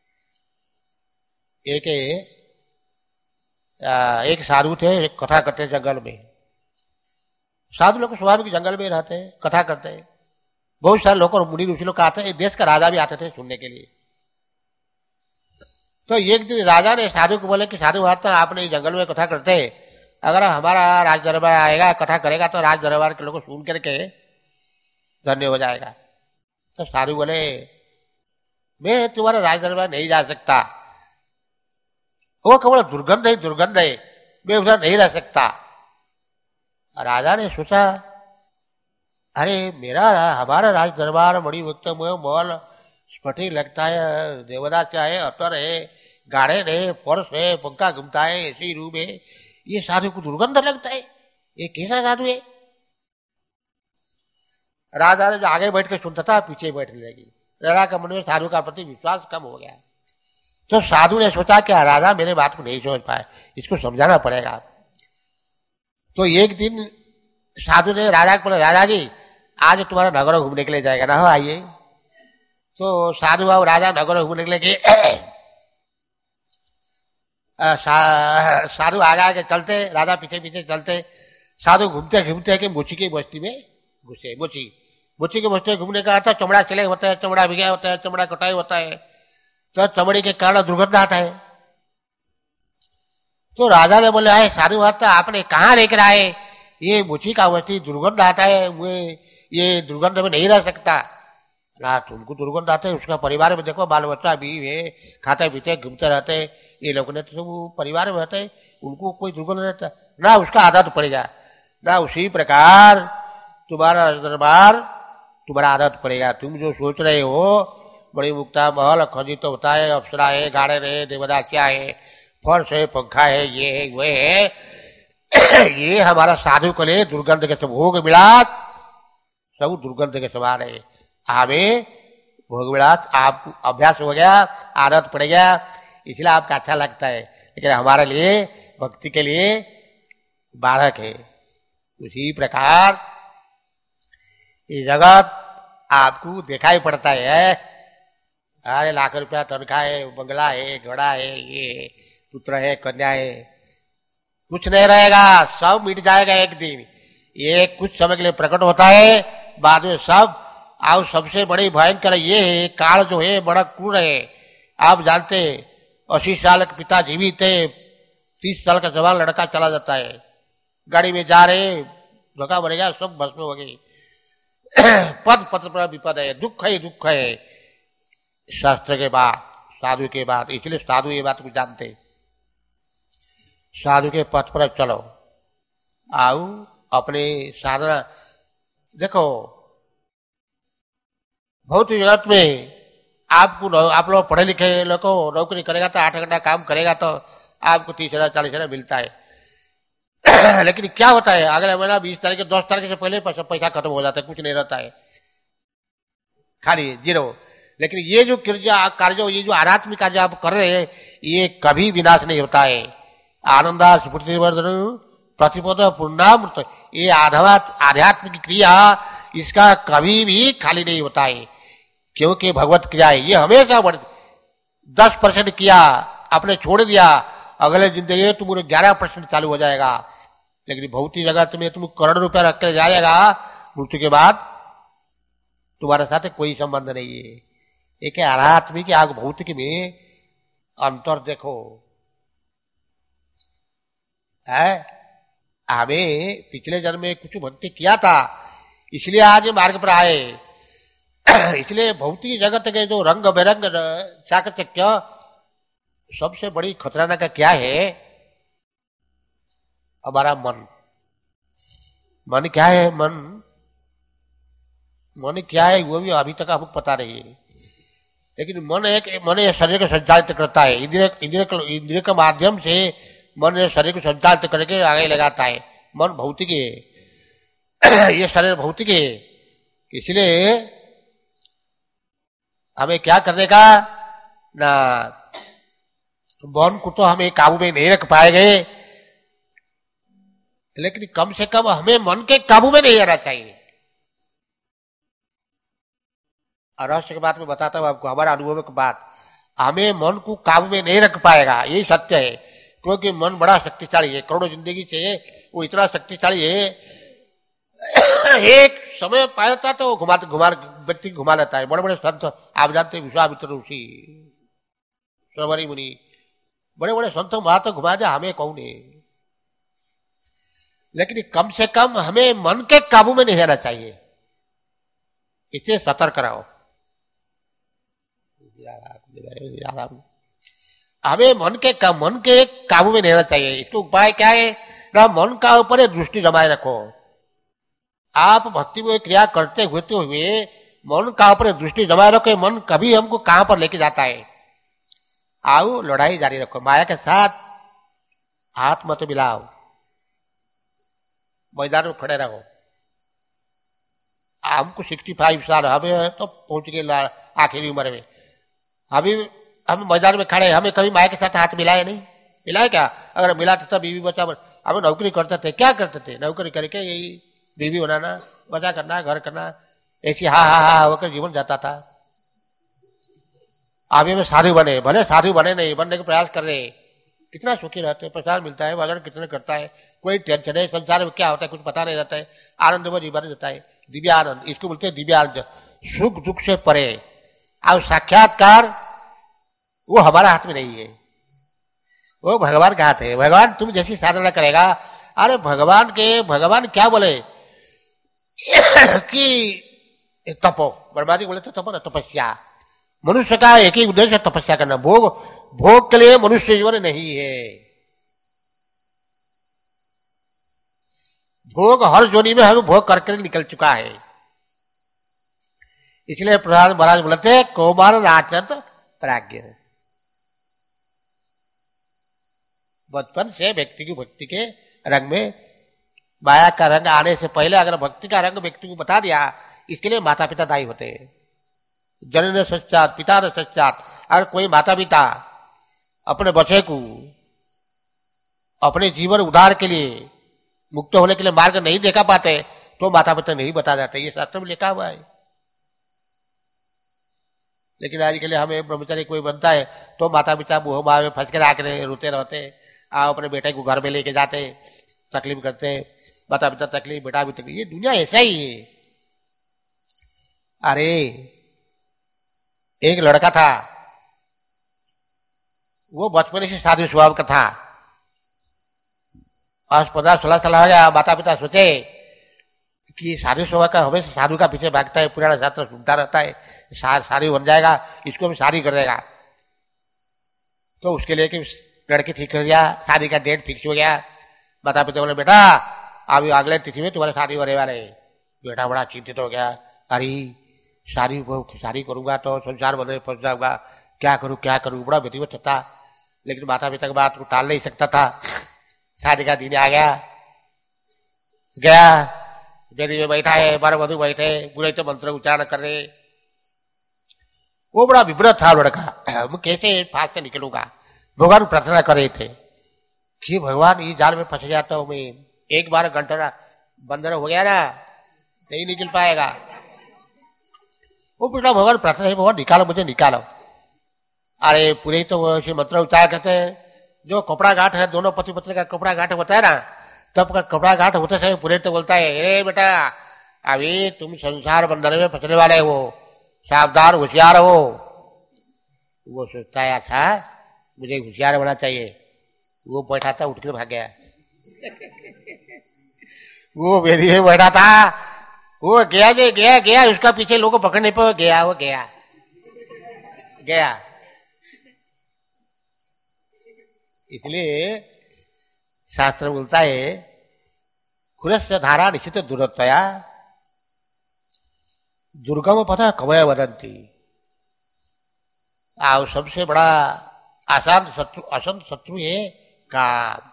एक साधु थे, एक कथा करते जंगल में। साधु लोग स्वाभाविक जंगल में रहते हैं, कथा करते हैं। बहुत सारे लोग और मुनि ऋषि लोग आते हैं, देश का राजा भी आते थे सुनने के लिए। तो एक दिन राजा ने साधु को बोले कि साधु महात्मा आपने जंगल में कथा करते हैं, अगर हमारा राज दरबार आएगा कथा करेगा तो राज दरबार के लोग सुन करके धन्य हो जाएगा। तो साधु बोले मैं तुम्हारा राज दरबार नहीं जा सकता, वो केवल दुर्गंध है, मैं उधर नहीं रह सकता। राजा ने सोचा, अरे हमारा राज दरबार बड़ी मॉल स्फटिक लगता है, देवदास का है, अतर है, गार्डन है, फर्श है, पंखा घूमता है, ऐसी रूम है, ये साधु को दुर्गंध लगता है, ये कैसा साधु है। राजा ने जो आगे बैठ के सुनता था पीछे बैठने लगी। राजा के मन में साधु का प्रति विश्वास कम हो गया। तो साधु ने सोचा कि राजा मेरे बात को नहीं समझ पाए, इसको समझाना पड़ेगा। तो एक दिन साधु ने राजा को बोला, राजा जी आज तुम्हारा नगर घूमने के लिए जाएगा ना, हो आइए। तो साधु और राजा नगर घूमने के लिए साधु आगे चलते, राजा पीछे पीछे चलते। साधु घूमते घूमते कि मुची की बस्ती में घुसे। मुची की बस्ती घूमने का आता, चमड़ा चले होता है, चमड़ा भिगा होता है, चमड़ा कटाई होता है, तो चमड़ी के कारण दुर्गंध आता है। तो राजा ने बोले, आए साधु महात्मा आपने कहाँ लेकर आए, ये मुची का बस्ती दुर्गंध आता है, मैं ये दुर्गंध में नहीं रह सकता। ना तुमको दुर्गंध आते है, उसका परिवार में देखो बाल बच्चा भी है, खाते पीते घूमते रहते, ये लोग ने तो सब परिवार में रहते, उनको कोई दुर्गंध रहता ना, उसका आदत पड़ेगा ना। उसी प्रकार तुम्हारा दरबार तुम्हारा आदत पड़ेगा। तुम जो सोच रहे हो बड़ी मुक्ता महल खंडित होता है, अप्सरा है, गार्डन है, देवदासिया है, फर्श है, पंखा है, ये है वो है, ये हमारा साधु को ले दुर्गंध के सब भोग विलास सब दुर्गंध के समान है। हमें भोग विलास आप अभ्यास हो गया, आदत पड़ गया, इसलिए आपका अच्छा लगता है, लेकिन हमारे लिए भक्ति के लिए बाधक है। उसी प्रकार ये जगत आपको दिखाई पड़ता है, अरे लाख रुपया तनख्वाह है, बंगला है, घोड़ा है, ये पुत्र है, कन्या है, कुछ नहीं रहेगा, सब मिट जाएगा एक दिन। ये कुछ समय के लिए प्रकट होता है, बाद में सब। और सबसे बड़ी भयंकर ये है, काल जो है बड़ा क्रूर है। आप जानते 80 साल के पिता जीवित है, 30 साल का जवान लड़का चला जाता है, गाड़ी में जा रहे धोखा बनेगा, सब भस्म हो गई। पद पत्र पर विपद है, दुख है, दुख है। शास्त्र के बाद साधु के बाद, इसलिए साधु ये बात को जानते, साधु के पथ पर चलो, आओ अपने साधना। देखो बहुत जगत में आप लोग पढ़े लिखे लोगों नौकरी करेगा तो 8 घंटा काम करेगा तो आपको 30,000 40,000 मिलता है। लेकिन क्या होता है, अगले महीना 20 तारीख 10 तारीख से पहले पैसा खत्म हो जाता है, कुछ नहीं रहता है, खाली जीरो। लेकिन ये जो कार्य, ये जो आध्यात्मिक कार्य आप कर रहे हैं, ये कभी विनाश नहीं होता है। आनंदा स्फूर्तिवर्धन प्रतिपद पूर्णामृत, ये आध्यात्मिक क्रिया इसका कभी भी खाली नहीं होता है, क्योंकि भगवत क्रिया है। ये हमेशा 10% किया, आपने छोड़ दिया, अगले जिंदगी में तुम्हारे 11% चालू हो जाएगा। लेकिन भौतिक जगत में तुम करोड़ रुपया रख कर जाएगा, मृत्यु के बाद तुम्हारे साथ कोई संबंध नहीं है। एक आध्यात्मिक आग भौतिक में अंतर देखो है। हमें पिछले जन्म में कुछ भक्ति किया था, इसलिए आज मार्ग पर आए। इसलिए भौतिक जगत के जो रंग बेरंग चाकचक्य, सबसे बड़ी खतरनाक क्या है, हमारा मन। मन क्या है? मन क्या है वो भी अभी तक आपको पता नहीं है। लेकिन मन ये शरीर को संचालित करता है। इंद्रिय के माध्यम से मन ये शरीर को संचालित करके आगे लगाता है। मन भौतिक है, ये शरीर भौतिक है। इसलिए हमें क्या करने का ना, मन को तो हमें काबू में नहीं रख पाएंगे, लेकिन कम से कम हमें मन के काबू में नहीं आना चाहिए। रहस्य की बात में बताता हूं आपको, हमारा अनुभव की बात। हमें मन को काबू में नहीं रख पाएगा, यही सत्य है। क्योंकि मन बड़ा शक्तिशाली है, करोड़ों जिंदगी से वो इतना शक्तिशाली है, एक समय पाता तो घुमा व्यक्ति घुमा लेता है। बड़े बड़े संत आप जानते हैं, विश्वामित्र ऋषि, श्रवणी मुनि, बड़े बड़े संत वहां तो घुमा दे, हमें कौन है। लेकिन कम से कम हमें मन के काबू में नहीं रहना चाहिए, इसे सतर्क रहो। हमें मन के काबू में नहीं रहना चाहिए। इसका उपाय क्या है ना, मन का ऊपर दृष्टि जमाए रखो। आप भक्ति में क्रिया करते हुए मन का ऊपर दृष्टि जमाए रखो। मन कभी हमको कहां पर लेके जाता है। आओ लड़ाई जारी रखो, माया के साथ हाथ मत मिलाओ, मैदान में खड़े रहो। हमको 65 साल, हमें तो पहुंच गए आखिरी उम्र में, अभी हम मैदान में खड़े, हमें कभी माया के साथ हाथ मिलाया नहीं। मिलाया क्या? अगर मिलाते तो बीवी बच्चा, हमें नौकरी करते थे, क्या करते थे? नौकरी करके यही बीवी बनाना, बचा करना, घर करना, ऐसी हा होकर जीवन जाता था। अभी में साधु बने, भले साधु बने नहीं, बनने का प्रयास कर रहे, कितना सुखी रहते हैं, प्रसाद मिलता है, भजन कितने करता है, कोई टेंशन है, संसार में क्या होता है कुछ पता नहीं रहता है, आनंद में जीवन रहता है, दिव्य आनंद, इसको बोलते हैं दिव्य आनंद, सुख दुख से परे। और साक्षात्कार वो हमारा हाथ में नहीं है, वो भगवान का हाथ है। भगवान तुम जैसी साधना करेगा, अरे भगवान क्या बोले कि तपो, ब्रह्मा जी बोले तो तपो ना, तपस्या। मनुष्य का एक ही उद्देश्य तपस्या करना, भोग के लिए मनुष्य जीवन नहीं है। भोग हर जोनी में हमें भोग करके निकल चुका है। इसलिए प्रहलाद महाराज बोलते कौमार नाचत प्राज्ञ। बचपन से व्यक्ति की भक्ति के रंग में, माया का रंग आने से पहले अगर भक्ति का रंग व्यक्ति को बता दिया, इसके लिए माता पिता दायी होते हैं। जनन सच्चात पिता न सच्चात। अगर कोई माता पिता अपने बच्चे को अपने जीवन उद्धार के लिए, मुक्त होने के लिए मार्ग नहीं देखा पाते, तो माता पिता नहीं बता जाते, ये शास्त्र में लिखा हुआ है। लेकिन आज के लिए हमें ब्रह्मचारी कोई बनता है तो माता पिता मुँह माँ में फंस के आके रोते रहते, अपने बेटे को घर में लेके जाते, तकलीफ करते, माता पिता तकलीफ, बेटा भी तकलीफ, ये दुनिया ऐसा ही है। अरे एक लड़का था, वो बचपन से साधु स्वभाव का था, आज 15-16 साल हो गया। माता पिता सोचे कि साधु स्वभाव का, हमेशा साधु का पीछे भागता है, पुराना शास्त्र सुनता रहता है, साधु बन जाएगा, इसको भी शादी कर देगा। तो उसके लिए कि लड़की ठीक कर दिया, शादी का डेट फिक्स हो गया। माता पिता बोले बेटा अभी अगले तिथि में तुम्हारे शादी होने वाले। बेटा बड़ा चिंतित हो गया, अरे शादी करूंगा तो संसार बंधन में फंस जाऊंगा, क्या करूं, बड़ा व्यतीत था। लेकिन माता पिता की बात को टाल नहीं सकता था। शादी का दिन आ गया, वेदी में बैठा है, वर वधु बैठे, बुरे तो मंत्र उच्चारण कर रहे। वो बड़ा विव्रत था लड़का, मैं कैसे फांस से निकलूंगा। भगवान प्रार्थना कर रहे थे कि भगवान ये जाल में फंस गया तो मैं एक बार घंटा बंदर हो गया ना, नहीं निकल पाएगा। वो बेटा भगवान प्रार्थना है, भगवान निकालो, मुझे निकालो। अरे पूरे तो ऐसे मंत्र उच्चारण करते हैं, जो कपड़ा घाट है, दोनों पति पत्नी का कपड़ा घाट होता है ना, तब का कपड़ा घाट होते समय पूरे तो बोलता है, ए बेटा अभी तुम संसार बंधन में फंसने वाले हो, सावधान होशियार हो। वो सोचता है अच्छा मुझे होशियार होना चाहिए। वो बैठा था, उठ कर भाग गया। वो वेदी में बैठा था, वो गया, उसका पीछे लोगों को पकड़ने पर गया। इसलिए शास्त्र बोलता है खुरस्य धारा निश्चित दूरत्वया दुर्गम पथ कवय वदंती। आओ सबसे बड़ा आसान शत्रु है काम,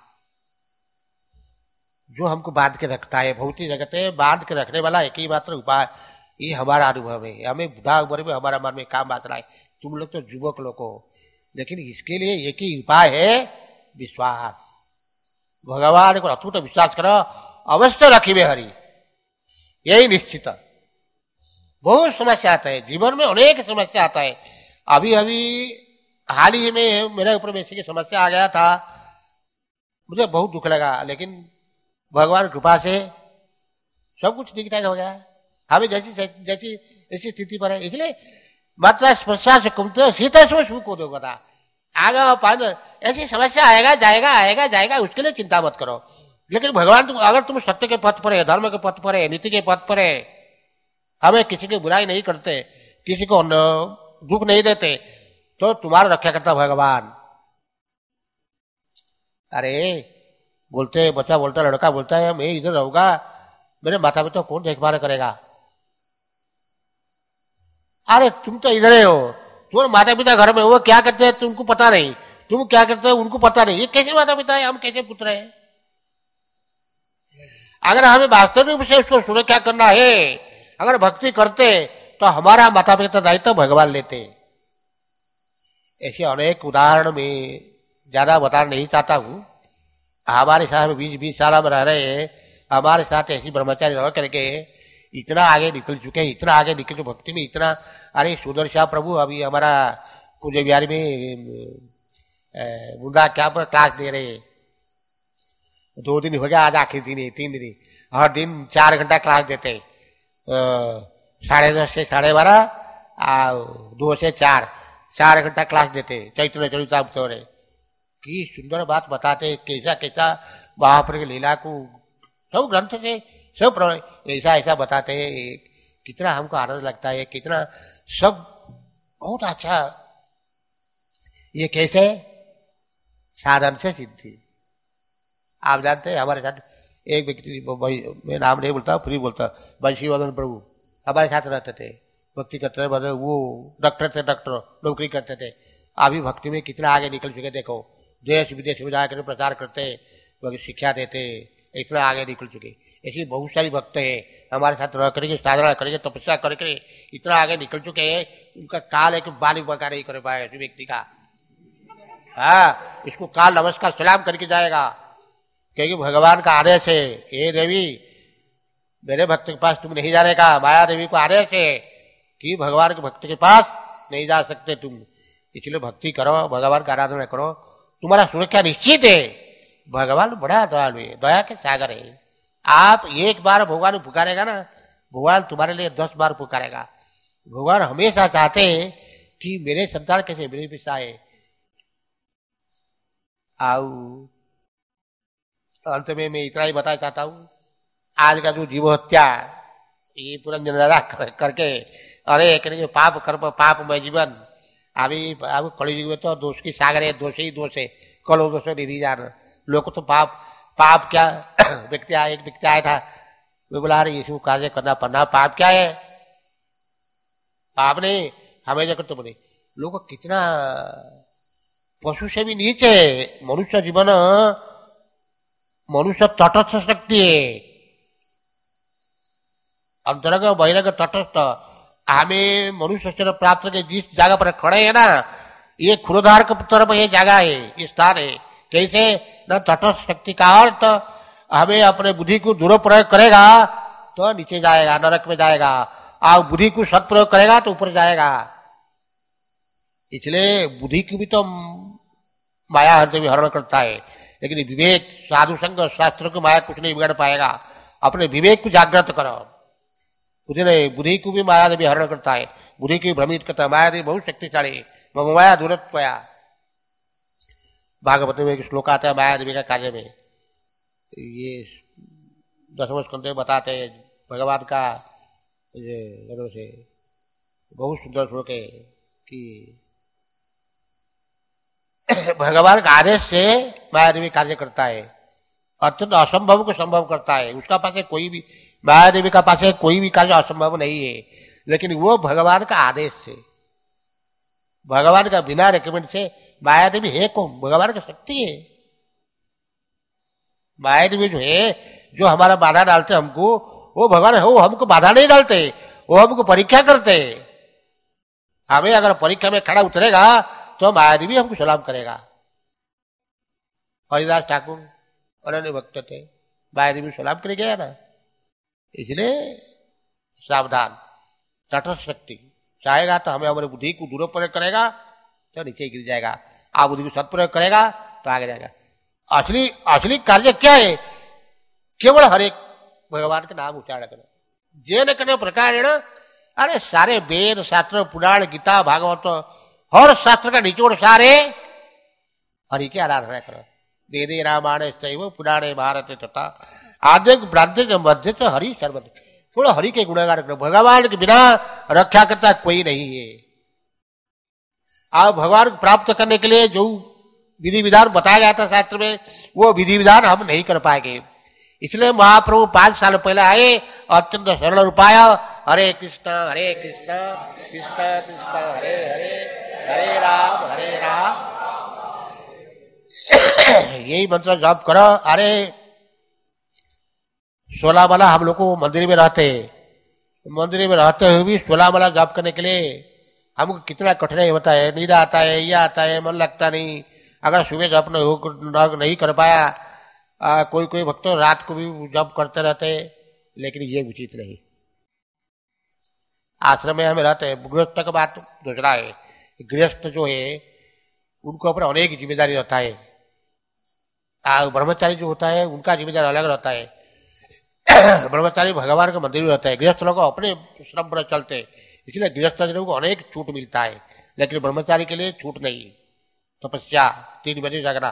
जो हमको बांध के रखता है। भौतिक जगत है बांध के रखने वाला एक ही मात्र उपाय, ये हमारा अनुभव है। हमें बुढ़ा उम्र में हमारा मन में काम आता है, तुम लोग तो युवक लोग हो, लेकिन इसके लिए एक ही उपाय है विश्वास। भगवान को अटूट विश्वास करो, अवश्य रखिबे हरि, यही निश्चित। बहुत समस्या आता है जीवन में, अनेक समस्या आता है। अभी अभी हाल ही में मेरे ऊपर में की समस्या आ गया था, मुझे बहुत दुख लगा, लेकिन भगवान कृपा से सब कुछ ठीक ठाक हो गया। हमें जैसी जैसी ऐसी स्थिति पर है, इसलिए मात्रा स्पर्शा से कुमते सीता से सुख को दो बता आगा पान। ऐसी समस्या आएगा जाएगा आएगा जाएगा, उसके लिए चिंता मत करो। लेकिन भगवान अगर तुम सत्य के पथ पर है, धर्म के पथ पर है, नीति के पथ पर है, हमें किसी की बुराई नहीं करते, किसी को दुख नहीं देते, तो तुम्हारा रक्षा करता भगवान। अरे बोलते बच्चा बोलता, लड़का बोलता है मैं इधर रहूंगा, मेरे माता पिता कौन देखभाल करेगा। अरे तुम तो इधर हो, तुम्हारे माता पिता घर में, वो क्या करते हैं तुमको पता नहीं, तुम क्या करते हो उनको पता नहीं। ये कैसे माता पिता है, हम कैसे पुत्र हैं। अगर हमें वास्तविक रूप से उसको सुरक्षा करना है, अगर भक्ति करते तो हमारा माता पिता दायित्व भगवान लेते। ऐसे अनेक उदाहरण में ज्यादा बताना नहीं चाहता हूं। हमारे साथ 20-20 साल में रह रहे हैं, हमारे साथ ऐसी ब्रह्मचारी रह करके इतना आगे निकल चुके हैं, इतना आगे निकल चुके भक्ति में, इतना। अरे सुदर्शन प्रभु अभी हमारा कुछ बिहारी में मुद्दा क्या पर क्लास दे रहे हैं। 2 दिन हो गया, आज आखिरी दिन है, 3 दिन, हर दिन 4 घंटा क्लास देते, 10:30 से 12:30, 2 से 4 घंटा क्लास देते चैतन्य चरितामृत में। की सुंदर बात बताते, कैसा कैसा महाप्रभु की लीला को सब ग्रंथ से सब ऐसा ऐसा बताते हैं। कितना हमको आनंद लगता है, कितना सब बहुत अच्छा। ये कैसे साधन से सिद्धि। आप जानते हैं हमारे साथ एक व्यक्ति, मैं नाम नहीं बोलता, फ्री बोलता, बंशीवर्धन प्रभु हमारे साथ रहते थे, भक्ति करते थे। वो डॉक्टर थे, डॉक्टर नौकरी करते थे, अभी भक्ति में कितना आगे निकल चुके। देखो देश विदेश में जाकर प्रचार करते, शिक्षा देते, इतना आगे निकल चुके। ऐसी बहुत सारी भक्त है हमारे साथ रह करके, साधना करके, तपस्या करके इतना आगे निकल चुके हैं। उनका काल एक बालिक बका नहीं कर पाए व्यक्ति का। हाँ, इसको काल नमस्कार सलाम करके जाएगा, क्योंकि भगवान का आदेश है, हे देवी मेरे भक्त के पास तुम नहीं जाने का। माया देवी को आदेश है कि भगवान के भक्त के पास नहीं जा सकते तुम, इसलिए भक्ति करो, भगवान का आराधना करो, तुम्हारा सुरक्षा निश्चित है। भगवान बड़ा दयालु है, दया के सागर है। आप एक बार भगवान को पुकारेगा ना, भगवान तुम्हारे लिए 10 बार पुकारेगा। भगवान हमेशा चाहते हैं कि मेरे संतान कैसे मेरे पिता है। आओ अंत में मैं इतना ही बताना चाहता हूं, आज का जो जीव हत्या ये पूरा निंदा करके, अरे एक जो पाप कर्म पाप में जीवन, अभी कलयुग में तो दोष की सागर है, दोष ही दोष है, कलो दोष नहीं जाना। लोग तो पाप क्या व्यक्ति आया, एक व्यक्ति आया था, वे बोला अरे यीशु कार्य करना पड़ना, पाप क्या है। पाप नहीं हमें जगह तो बोले लोग कितना पशु से भी नीचे। मनुष्य जीवन मनुष्य तटस्थ शक्ति है, अंतरंग बहिरंग तटस्थ। हमें मनुष्य शरीर प्राप्त के जिस जगह पर खड़े हैं ना, ये क्षुरधार के तरफ ये जगह है, ये स्थान है। कैसे न तटस्थ शक्ति का अर्थ हमें अपने बुद्धि को दुरुपयोग करेगा तो नीचे जाएगा, नरक में जाएगा, और बुद्धि को सदप्रयोग करेगा तो ऊपर जाएगा। इसलिए बुद्धि की भी तो माया हृदय में हरण करता है, लेकिन विवेक साधु संग शास्त्रों की माया कुछ नहीं बिगाड़ पाएगा। अपने विवेक को जागृत करो। बुद्धि को भी माया देवी हरण करता है, बुद्धि को भ्रमित करता है। माया देवी बहुत शक्तिशाली, माया दूरत्वया। भागवत में एक श्लोक आता है माया देवी का कार्य में, ये 10वें स्कंध में बताते हैं भगवान का से बहुत सुंदर श्लोक है कि भगवान का आदेश से माया देवी कार्य करता है। अत्यंत असंभव को संभव करता है। उसका पास कोई भी, माया देवी का पास कोई भी कार्य असंभव नहीं है, लेकिन वो भगवान का आदेश से, भगवान का बिना रिकमेंड से। माया देवी है कौन? भगवान की शक्ति है। माया देवी जो है, जो हमारा बाधा डालते हमको, वो भगवान है। वो हमको बाधा नहीं डालते, वो हमको परीक्षा करते। हमें अगर परीक्षा में खड़ा उतरेगा तो माया देवी हमको सलाम करेगा। हरिदास ठाकुर अनन्य भक्त थे, माया देवी सलाम करे गया ना। इसलिए सावधान। तटस्थ शक्ति चाहेगा तो हमें हमारी बुद्धि को दुरुपयोग करेगा तो नीचे गिर जाएगा, आप बुद्धि को सदप्रयोग करेगा तो आगे जाएगा। असली कार्य क्या है? केवल हरेक भगवान के नाम उच्चारण करो। जे न करने प्रकार, अरे सारे वेद शास्त्र पुराण गीता भागवत हर शास्त्र का निचोड़ सारे हरि की आराधना करो। वेदे रामायण शैव पुराणे भारत तथा आद्य ब्राह्मण मध्य से हरि सर्वत्र, थोड़ा हरि के गुणगान करो। भगवान के बिना रक्षा करता कोई नहीं है। आप भगवान को प्राप्त करने के लिए जो विधि विधान बताया जाता है शास्त्र में, वो विधि विधान हम नहीं कर पाएंगे। इसलिए महाप्रभु 5 साल पहले आए, अत्यंत सरल उपाय, हरे कृष्ण कृष्ण कृष्ण हरे हरे, हरे राम यही मंत्र जप करो। अरे 16 माला हम लोग को मंदिर में रहते हुए भी 16 माला जप करने के लिए हमको कितना कठिनाई होता है। नींद आता है, यह आता है, मन लगता नहीं। अगर सुबह जप नहीं कर पाया, कोई भक्त रात को भी जप करते रहते, लेकिन ये उचित नहीं। आश्रम में हमें रहते हैं, गृहस्थ का बात दूसरा है। गृहस्थ जो है उनको ऊपर अनेक जिम्मेदारी रहता है। ब्रह्मचारी जो होता है उनका जिम्मेदारी अलग रहता है। ब्रह्मचारी भगवान के मंदिर में रहता है, गृहस्थ लोग अपने श्रम पर चलते, इसलिए गृहस्थ लोगों को अनेक छूट मिलता है, लेकिन ब्रह्मचारी के लिए छूट नहीं। तपस्या 3 बजे जगना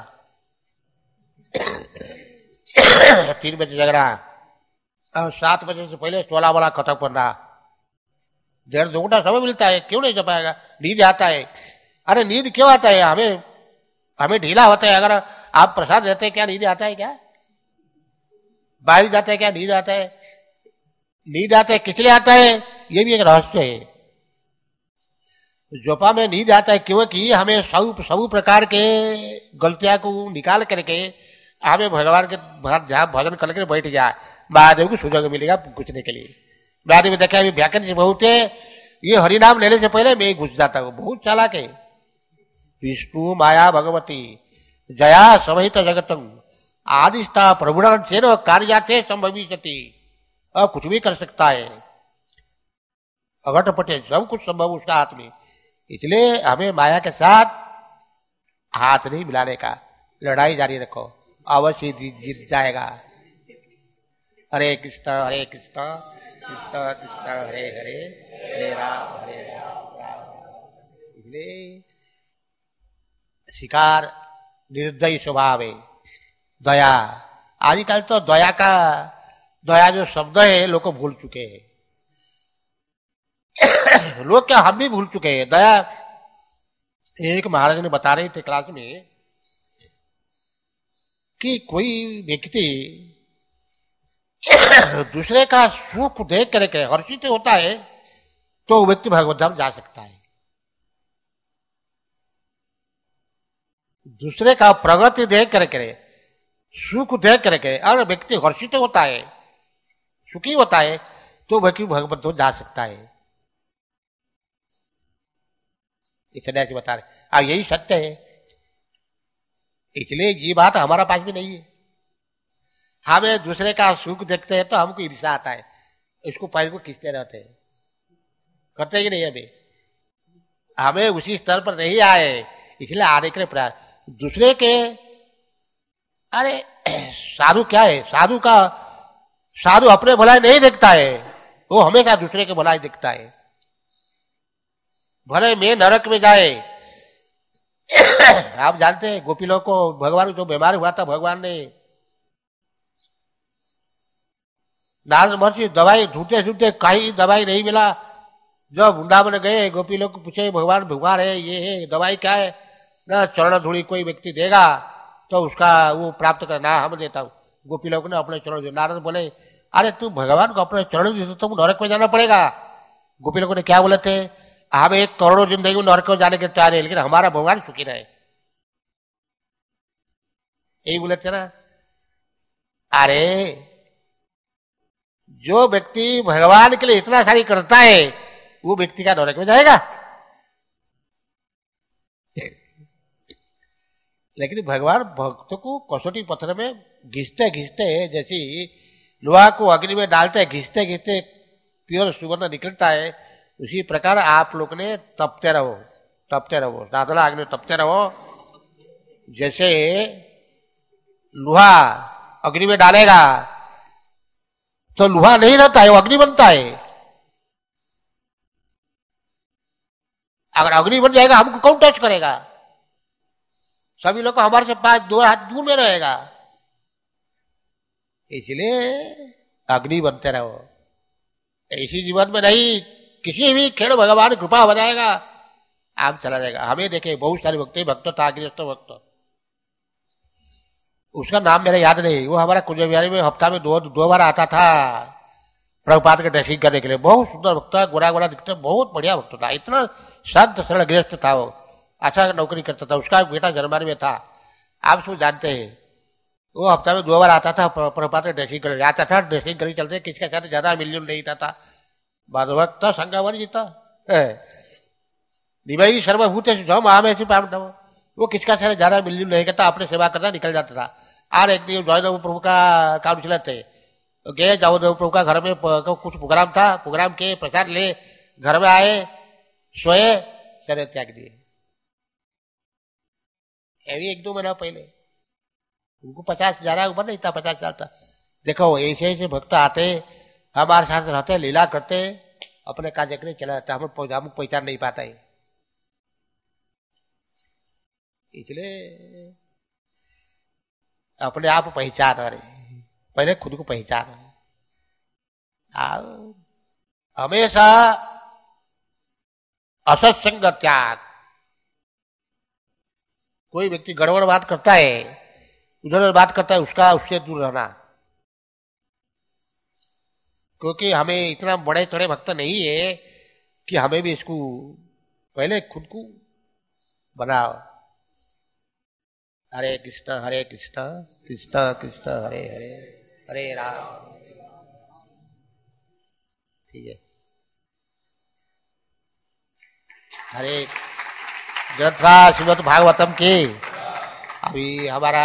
3 बजे जगना और 7 बजे से पहले 16 वाला खत्म करना। 1.5-2 घंटा समय मिलता है, क्यों नहीं जा पाएगा? नींद आता है। अरे नींद क्यों आता है? हमें ढीला होता है। अगर आप प्रसाद देते हैं, क्या नींद आता है? क्या बारिश आता है? क्या नींद आता है? नींद आता है किस लिए आता है? ये भी एक रहस्य है। जोपा में नींद आता है क्योंकि हमें सब प्रकार के गलतियां को निकाल करके हमें भगवान के जहां भजन करके बैठ जाए, महादेव को सुजग मिलेगा पूछने के लिए। महादेव देखा अभी व्याकरण बहुत है, ये हरिनाम लेने से पहले मैं घुस जाता हूँ। बहुत चालाक है। विष्णु माया भगवती जया सहित जगतम आदिष्टा प्रभुण चेनो कार्याते संभविष्यति। अब कुछ भी कर सकता है, अघट पटे सब कुछ संभव उसका हाथ में। इसलिए हमें माया के साथ हाथ नहीं मिलाने का, लड़ाई जारी रखो, अवश्य जीत जाएगा। हरे कृष्ण कृष्ण कृष्ण हरे हरे, हरे राम राम राम। इसलिए शिकार निर्दयी स्वभाव है। दया, आजकल तो दया जो शब्द है लोग को भूल चुके हैं। लोग क्या, हम भी भूल चुके हैं दया। एक महाराज ने बता रहे थे क्लास में कि कोई व्यक्ति दूसरे का सुख देख करके हर्षित होता है तो वो व्यक्ति भगवत धाम जा सकता है। दूसरे का प्रगति देख करके, सुख देख करके और व्यक्ति हर्षित होता है, सुखी होता है, तो व्यक्ति भगवत धाम जा सकता है। इसलिए बता रहे, अब यही सत्य है। इसलिए ये बात हमारा पास भी नहीं है। हमें दूसरे का सुख देखते हैं तो हमको ईर्ष्या आता है, इसको पैर को खींचते रहते हैं, करते ही नहीं। हमें उसी स्तर पर नहीं आए, इसलिए आने के लिए प्रयास। दूसरे के, अरे साधु क्या है? साधु अपने भलाई नहीं देखता है, वो हमेशा दूसरे के भलाई देखता है। भले में नरक में जाए। आप जानते हैं गोपी लोग को भगवान जो बीमार हुआ था, भगवान ने नारद महर्षि दवाई ढूंढते कहीं दवाई नहीं मिला। जब वृंदावन गए, गोपी लोग को पूछे भगवान बीमार है, ये है, दवाई क्या है? ना चरण धूली कोई व्यक्ति देगा तो उसका वो प्राप्त करना, हम देता हूं। गोपी लोग ने अपने चरण दिए। नारद बोले अरे तू भगवान को अपने चरण दिए तो तुम नरक में जाना पड़ेगा। गोपी लोगों ने क्या बोले थे, हम 1 करोड़ जिंदगी में नरक में जाने के तैयार है, लेकिन हमारा भगवान सुखी रहे, यही बोले थे ना। अरे जो व्यक्ति भगवान के लिए इतना सारी करता है वो व्यक्ति का नरक में जाएगा? लेकिन भगवान भक्त को कसौटी पत्थर में घिसते घिसते, जैसी लोहा को अग्नि में डालते घिसते घिसते प्योर सुवर्ण निकलता है, उसी प्रकार आप लोग ने तपते रहो, तपते रहो, साधना अग्नि में तपते रहो। जैसे लोहा अग्नि में डालेगा तो लोहा नहीं रहता है, वो अग्नि बनता है। अगर अग्नि बन जाएगा हमको कौन टच करेगा? सभी लोग हमारे से 2 हाथ दूर में रहेगा। इसलिए अग्नि बनते रहो। ऐसी जीवन में नहीं, किसी भी क्षण भगवान कृपा हो जाएगा, आप चला जाएगा। हमें देखे बहुत सारे भक्त था, गृहस्थ भक्त, उसका नाम मेरा याद नहीं, वो हमारा कुंज बिहारी में हफ्ता में 2 बार आता था प्रभुपाद के ड्रेसिंग करने के लिए। बहुत सुंदर भक्त था, गोरा गोरा दिखता, बहुत बढ़िया भक्त था, इतना शांत सरल गृहस्थ था, वो अच्छा नौकरी करता था। उसका बेटा जर्मनी में था, आप सब जानते हैं। वो हफ्ता में 2 बार आता था प्रभुपाद के ड्रेसिंग करने, आता था ड्रेसिंग करके चलते, किसके साथ ज्यादा मिलजुल नहीं था। भक्त संगावर जीता निभाई सर्वभूत महामेशी पांडव, वो किसका साथ ज्यादा मिलजुल नहीं करता, अपने सेवा करना निकल जाता था। और एक दिन जयदेव प्रभु का काउंसिलर थे, गए जयदेव प्रभु का घर में कुछ प्रोग्राम था, प्रोग्राम के प्रसाद ले घर में आए, सोए, शरीर त्याग दिए। अभी 1-2 महीना पहले, उनको 50 ज्यादा उम्र नहीं था, 50 साल था। देखो ऐसे ऐसे भक्त आते, हमारे साथ रहते, लीला करते, अपने कार्य करने चला जाता, हम पहचान नहीं पाता है। इसलिए अपने आप पहचान, अरे पहले खुद को पहचान। हमेशा असत्संग त्याग। कोई व्यक्ति गड़बड़ बात करता है, उधर बात करता है, उससे दूर रहना। क्योंकि हमें इतना बड़े चढ़े भक्त नहीं है कि हमें भी इसको, पहले खुद को बनाओ। हरे कृष्ण कृष्ण कृष्ण हरे हरे, हरे राम। ठीक है, हरे ग्रंथा श्रीमद् भागवतम के अभी हमारा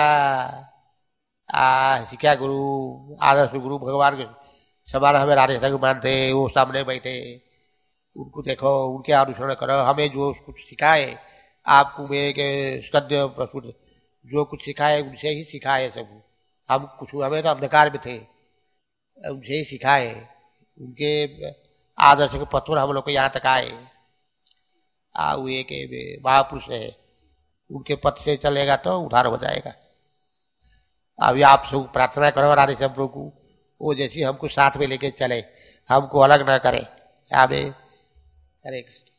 शिक्षा गुरु, आदर्श गुरु भगवान के समान हमें राधे रघुमान थे, वो सामने बैठे, उनको देखो, उनके अनुसरण करो। हमें जो कुछ सिखाए, आपको मेरे सद्य प्रस्तुत जो कुछ सिखाए उनसे ही सिखाए सब। हम कुछ, हमें तो अंधकार में थे, उनसे ही सिखाए, उनके आदर्श के पत्थर हम लोग को यहाँ तक आए। हुए के महापुरुष है, उनके पथ से चलेगा तो उद्धार हो जाएगा। अभी आप सब प्रार्थना करो राधे सब प्रभु को, वो जैसी हमको साथ में लेके चले, हमको अलग न करे। हरे कृष्ण।